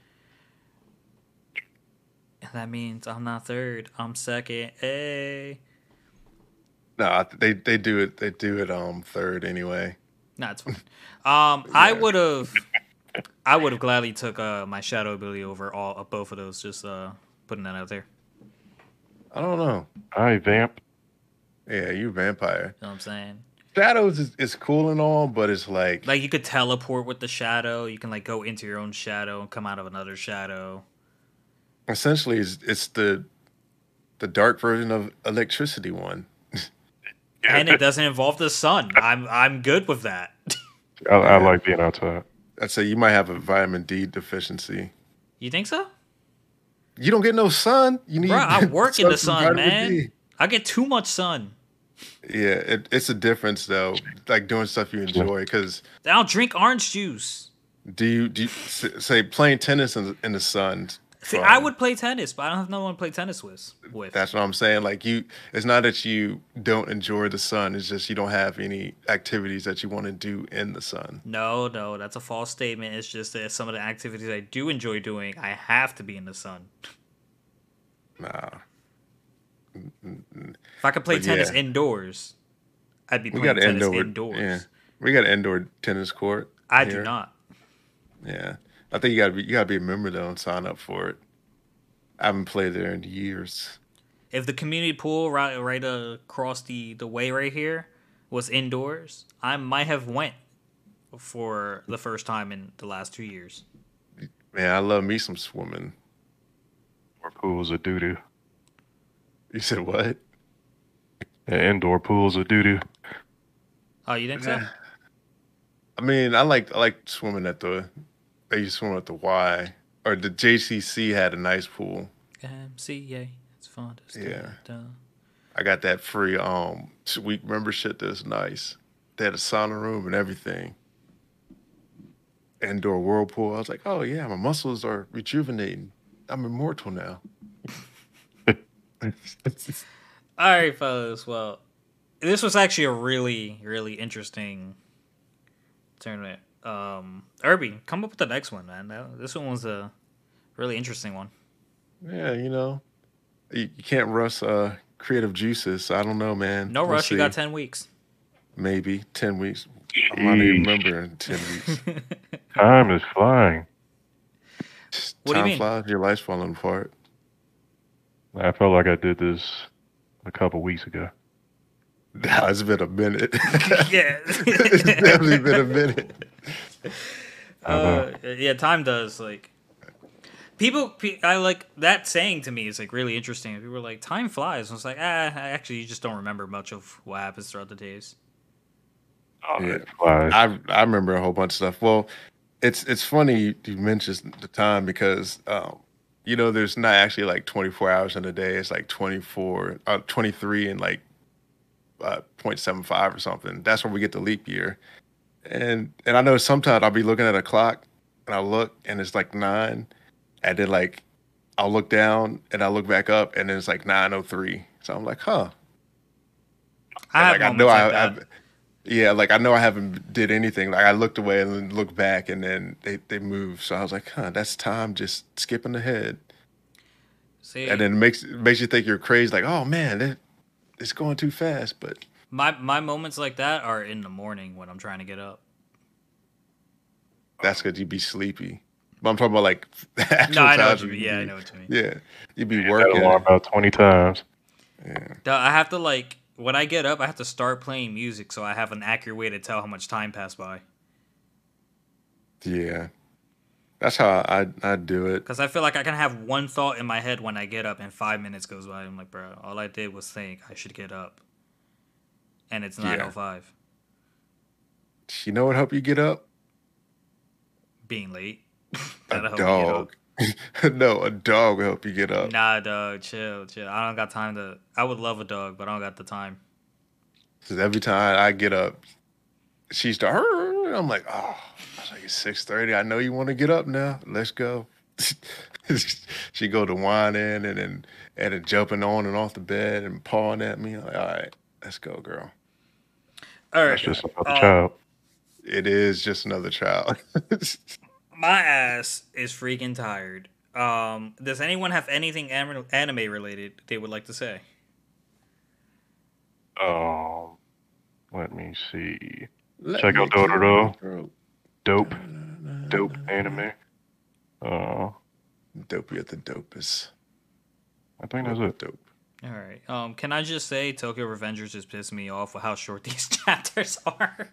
And that means I'm not third. I'm second. Hey. No, they do it. They do it third anyway. Nah, it's fine. I would have gladly took my shadow ability over both of those. Just putting that out there. I don't know. I vamp. Yeah, you vampire. You know what I'm saying? Shadows is cool and all, but it's like you could teleport with the shadow. You can like go into your own shadow and come out of another shadow. Essentially, it's the dark version of electricity one. And it doesn't involve the sun. I'm good with that. I like being outside. I'd say you might have a vitamin D deficiency. You think so? You don't get no sun. You need. Bro, I work in the sun, man. D. I get too much sun. Yeah, it's a difference though. Like doing stuff you enjoy, because I don't drink orange juice. Do you say playing tennis in the sun? See, I would play tennis, but I don't have no one to play tennis with. That's what I'm saying. Like it's not that you don't enjoy the sun. It's just you don't have any activities that you want to do in the sun. No, that's a false statement. It's just that some of the activities I do enjoy doing, I have to be in the sun. Nah. If I could play tennis indoors, I'd be playing tennis indoors. Yeah, we got an indoor tennis court. I do here. not. Yeah, I think you gotta be a member though and sign up for it. I haven't played there in years. If the community pool right across the way right here was indoors, I might have went for the first time in the last 2 years. Man, I love me some swimming. Or pools of doo doo. You said what? Yeah, indoor pools of doo doo. Oh, you think so? I mean, I like swimming at the. I used to swim at the Y or the JCC had a nice pool. MCA, it's fun to stay Yeah, down. I got that free week membership. That's nice. They had a sauna room and everything. Indoor whirlpool. I was like, oh yeah, my muscles are rejuvenating. I'm immortal now. All right, fellas. Well, this was actually a really, really interesting tournament. Irby, come up with the next one, man. This one was a really interesting one. Yeah, you can't rush creative juices. I don't know, man. No We'll rush. You see. got 10 weeks. Maybe 10 weeks. I might not even Jeez. remember in 10 weeks. Time is flying. What do you Time mean? flies. Your life's falling apart. I felt like I did this a couple weeks ago. Nah, it's been a minute. Yeah. It's definitely been a minute. Yeah, time does like I like that saying to me is like really interesting. People are like, time flies. And it's like, actually, you just don't remember much of what happens throughout the days. Oh, Yeah. it flies. I remember a whole bunch of stuff. Well, it's funny you mentioned the time because there's not actually like 24 hours in a day. It's like 23 and like 0.75 or something. That's where we get the leap year. And I know sometimes I'll be looking at a clock and I look and it's like 9, and then like I'll look down and I look back up and then it's like 9:03. So I'm like, huh. I And have like I know moments like that. I've yeah, like I know I haven't did anything. Like I looked away and then looked back and then they moved. So I was like, huh, that's time just skipping ahead. And See, then it makes you think you're crazy, like, oh man, it's going too fast. But my moments like that are in the morning when I'm trying to get up. that's because you'd be sleepy. But I'm talking about like the No, actual I know what times you when mean. you'd Yeah, I be, know what you mean. yeah, you'd be Hit that alarm working. about 20 times. Yeah. I have to like when I get up, I have to start playing music so I have an accurate way to tell how much time passed by. Yeah. That's how I do it. Because I feel like I can have one thought in my head when I get up, and 5 minutes goes by. I'm like, bro, all I did was think I should get up, and it's Yeah. 9:05. You know what help you get up? Being late. A That'll help me get up. dog. No, a dog will help you get up. Nah, dog, chill. I don't got time to. I would love a dog, but I don't got the time. Because every time I get up, she start. I'm like, oh, I was like, it's 6:30. I know you want to get up now. Let's go. She go to whining and then jumping on and off the bed and pawing at me. Like, all right, let's go, girl. All That's right. just another Um, child. It is just another child. my ass is freaking tired. Does anyone have anything anime related they would like to say? Um, Let me see. Let Check me out clear my Dororo. throat. Dope. Dope anime. Dopey at the dopest. I think that's it. Dope. All right. Can I just say Tokyo Revengers just pissed me off with how short these chapters are?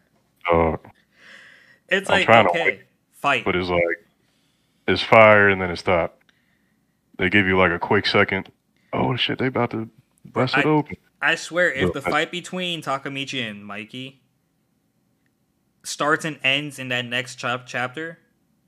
It's I'm like, trying to okay, wait, fight. but it's like it's fire and then it stopped. They give you like a quick second. Oh shit, they about to bust it open. I swear, if the Look, fight between Takamichi and Mikey starts and ends in that next chapter,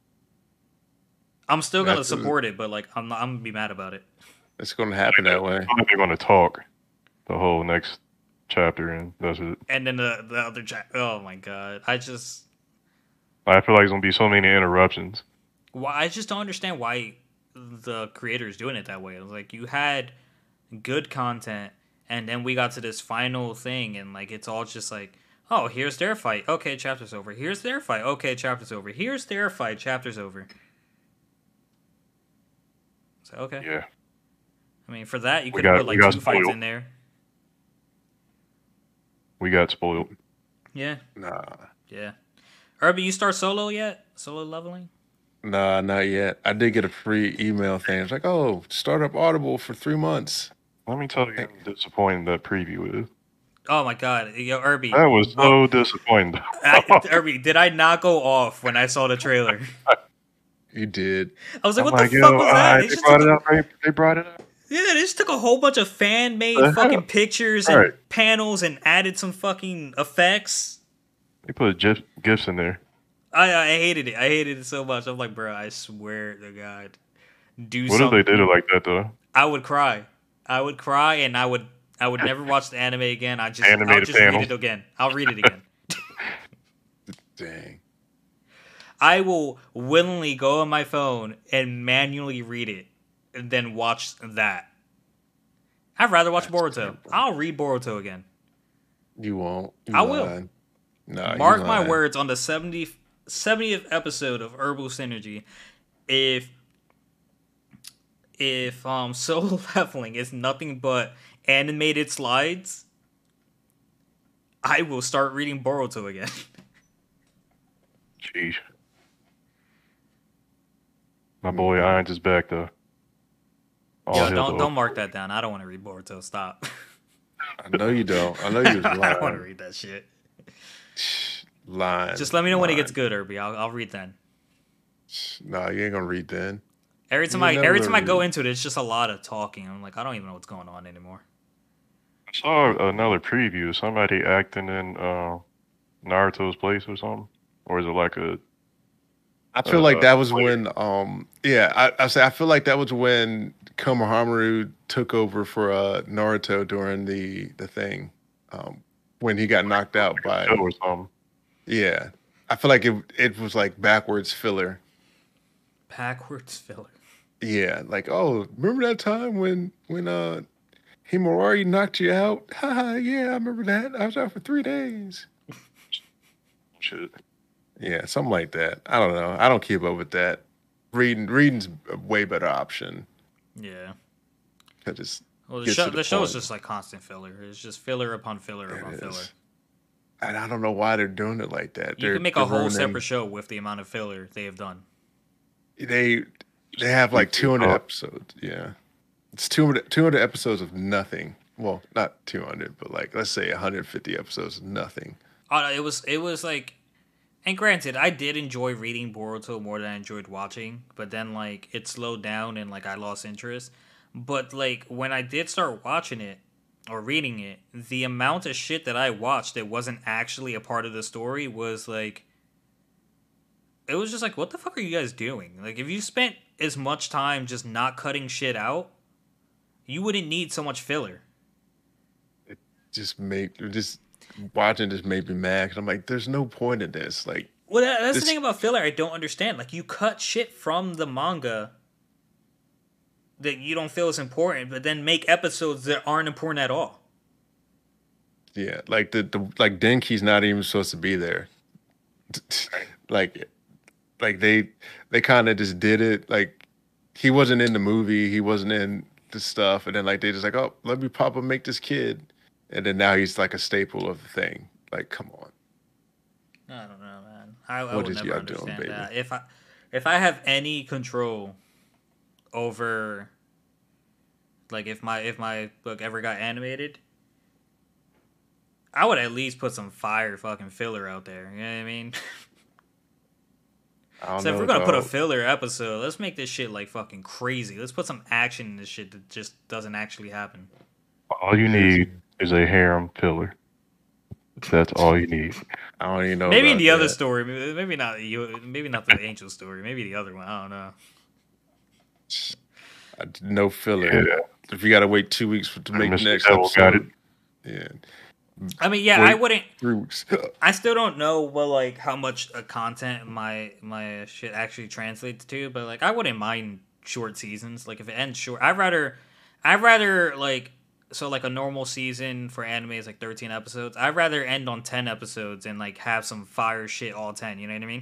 I'm still gonna That's support it, but like I'm gonna be mad about it. it's going to happen that way. They're going to talk the whole next chapter, and that's it. And then the other oh my god, I feel like there's gonna be so many interruptions. I just don't understand why the creator is doing it that way. It was like you had good content, and then we got to this final thing, and like it's all just like, oh, here's their fight. Okay, chapter's over. Here's their fight. Okay, chapter's over. Here's their fight. Chapter's over. So okay. Yeah, I mean, for that you We could have got- put we like got 2 fights spoiled. in there. we got spoiled. Yeah, Nah. yeah. Irby, you start solo yet? Solo leveling? Nah, not yet. I did get a free email thing. It's like, oh, start up Audible for 3 months. Let me tell you Hey, how disappointing that preview is. Oh my god, yo, Irby. That was so disappointing. Irby, did I not go off when I saw the trailer? you did. I was like, I'm what the like, fuck yo, was that? they brought it up. They brought it up. Yeah, they just took a whole bunch of fan-made The fucking hell? pictures Right. and panels and added some fucking effects. They put gifs in there. I hated it. I hated it so much. I'm like, bro, I swear to God, do What if something. they did it like that though? I would cry. I would cry, and I would never watch the anime again. I'll Animated just read panels. it again. I'll read it again. Dang. I will willingly go on my phone and manually read it, and then watch that. I'd rather watch Boruto. terrible. I'll read Boruto again. You won't. You I will. lying. No, you Mark my lying. words on the 70th episode of Herbal Synergy. If solo leveling is nothing but animated slides, I will start reading Boruto again. Jeez. My boy Irons is back though. All Yo, hail the don't mark that down. I don't want to read Boruto. Stop. I know you don't. I know you was I don't want to lying. read that shit. Lying. Just let me know when it Lying. gets good, Irby. I'll read then. Nah, you ain't gonna read then. Every time You I never go read. into it, it's just a lot of talking. I'm like, I don't even know what's going on anymore. I saw another preview. Somebody acting in Naruto's place or something, or is it like a? I feel like that was player. when I feel like that was when Konohamaru took over for Naruto during the thing. When he got knocked out by Show or something. yeah. I feel like it was like backwards filler. Backwards filler. Yeah, like, oh, remember that time when Himawari knocked you out? Haha, yeah, I remember that. I was out for 3 days. Shit. Yeah, something like that. I don't know. I don't keep up with that. Reading's a way better option Yeah. because it's Well, Gets to the the show is point. just like constant filler. It's just filler upon filler it upon filler. is. And I don't know why they're doing it like that. You They're can make a they're whole ruining- separate show with the amount of filler they have done. They have like Keep it 200 up. episodes. Yeah, it's 200 episodes of nothing. Well, not 200, but like let's say 150 episodes of nothing. It was like, and granted, I did enjoy reading Boruto more than I enjoyed watching, but then like it slowed down and like I lost interest. But like when I did start watching it or reading it, the amount of shit that I watched that wasn't actually a part of the story was like, it was just like, what the fuck are you guys doing? Like, if you spent as much time just not cutting shit out, you wouldn't need so much filler. Just watching just made me mad. 'Cause I'm like, there's no point in this. Like, Well, that's This- the thing about filler I don't understand. Like, you cut shit from the manga that you don't feel is important, but then make episodes that aren't important at all. yeah, like the like Denki's not even supposed to be there. like they kind of just did it. Like he wasn't in the movie, he wasn't in the stuff, and then like they just like, oh, let me pop and make this kid, and then now he's like a staple of the thing. Like, come on. I don't know, man. I What would is never y'all doing, understand baby? that. If I have any control over, like, if my book ever got animated, I would at least put some fire fucking filler out there. You know what I mean? I don't So if know, we're gonna put a dog. filler episode, let's make this shit like fucking crazy. Let's put some action in this shit that just doesn't actually happen. All you need is a harem filler. That's all you need. I don't even know. Maybe in about the other that. story, maybe not you, maybe not the angel story, maybe the other one. I don't know. No filler. Yeah. If you got to wait 2 weeks to make the Mr. next Devil got episode, yeah, I mean, yeah, I Wait. wouldn't. 3 weeks. I still don't know what like how much content my shit actually translates to, but like I wouldn't mind short seasons. Like if it ends short, I'd rather like so like a normal season for anime is like 13 episodes. I'd rather end on 10 episodes and like have some fire shit all 10. You know what I mean?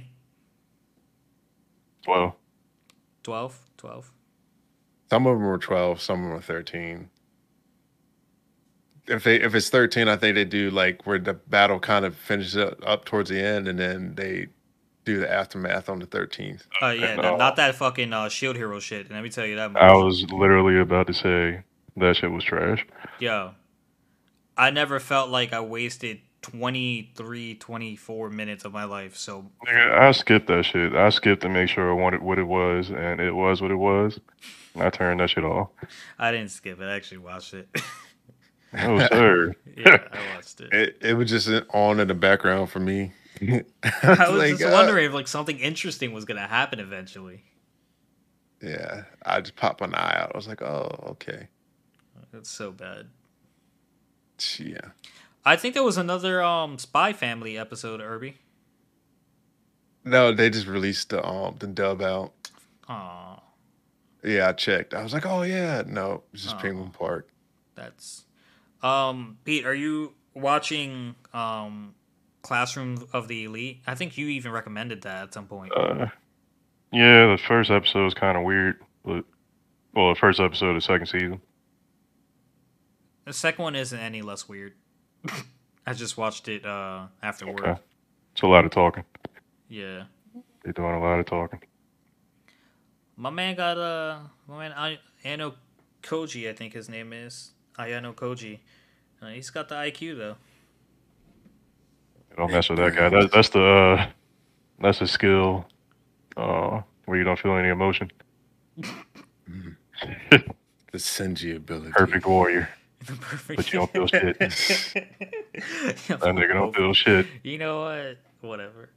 Well, 12. Some of them were 12, some of them were 13. If it's 13, I think they do like where the battle kind of finishes up towards the end, and then they do the aftermath on the 13th. Yeah, And, not that fucking Shield Hero shit. Let me tell you that much. I was literally about to say that shit was trash. Yo, I never felt like I wasted 23, 24 minutes of my life. So Nigga, I skipped that shit. I skipped to make sure I wanted what it was, and it was what it was. And I turned that shit off. I didn't skip it. I actually watched it. No, sir. Yeah, I watched it. It was just on in the background for me. I was like, just wondering if like something interesting was gonna happen eventually. Yeah, I just popped an eye out. I was like, oh, okay. That's so bad. Yeah. I think there was another Spy Family episode, Irby. No, they just released the dub out. Aw, Yeah, I checked. I was like, oh yeah. No, it's just Oh. Penguin Park. that's Pete, are you watching Classroom of the Elite? I think you even recommended that at some point. Yeah, the first episode was kind of weird, but the first episode of the second season. The second one isn't any less weird. I just watched it after work. Okay. It's a lot of talking. Yeah. They're doing a lot of talking. My man Ayano Koji, I think his name is. Ayano Koji. He's got the IQ though. Don't mess with that guy. That's a skill where you don't feel any emotion. The Senji ability. Perfect warrior. Perfect. But you don't feel shit. That nigga don't feel shit. You know what? Whatever.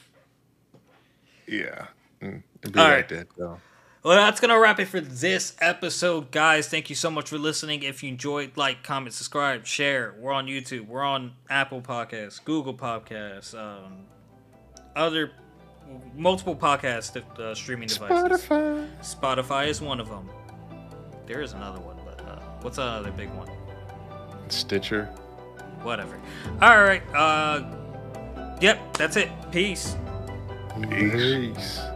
Yeah. It'd be All like right. that though. Well, that's going to wrap it for this episode, guys. Thank you so much for listening. If you enjoyed, like, comment, subscribe, share. We're on YouTube. We're on Apple Podcasts, Google Podcasts, other multiple podcast streaming devices. Spotify is one of them. There is another one, but what's another big one? Stitcher. Whatever. All right. Yep, that's it. Peace. Peace.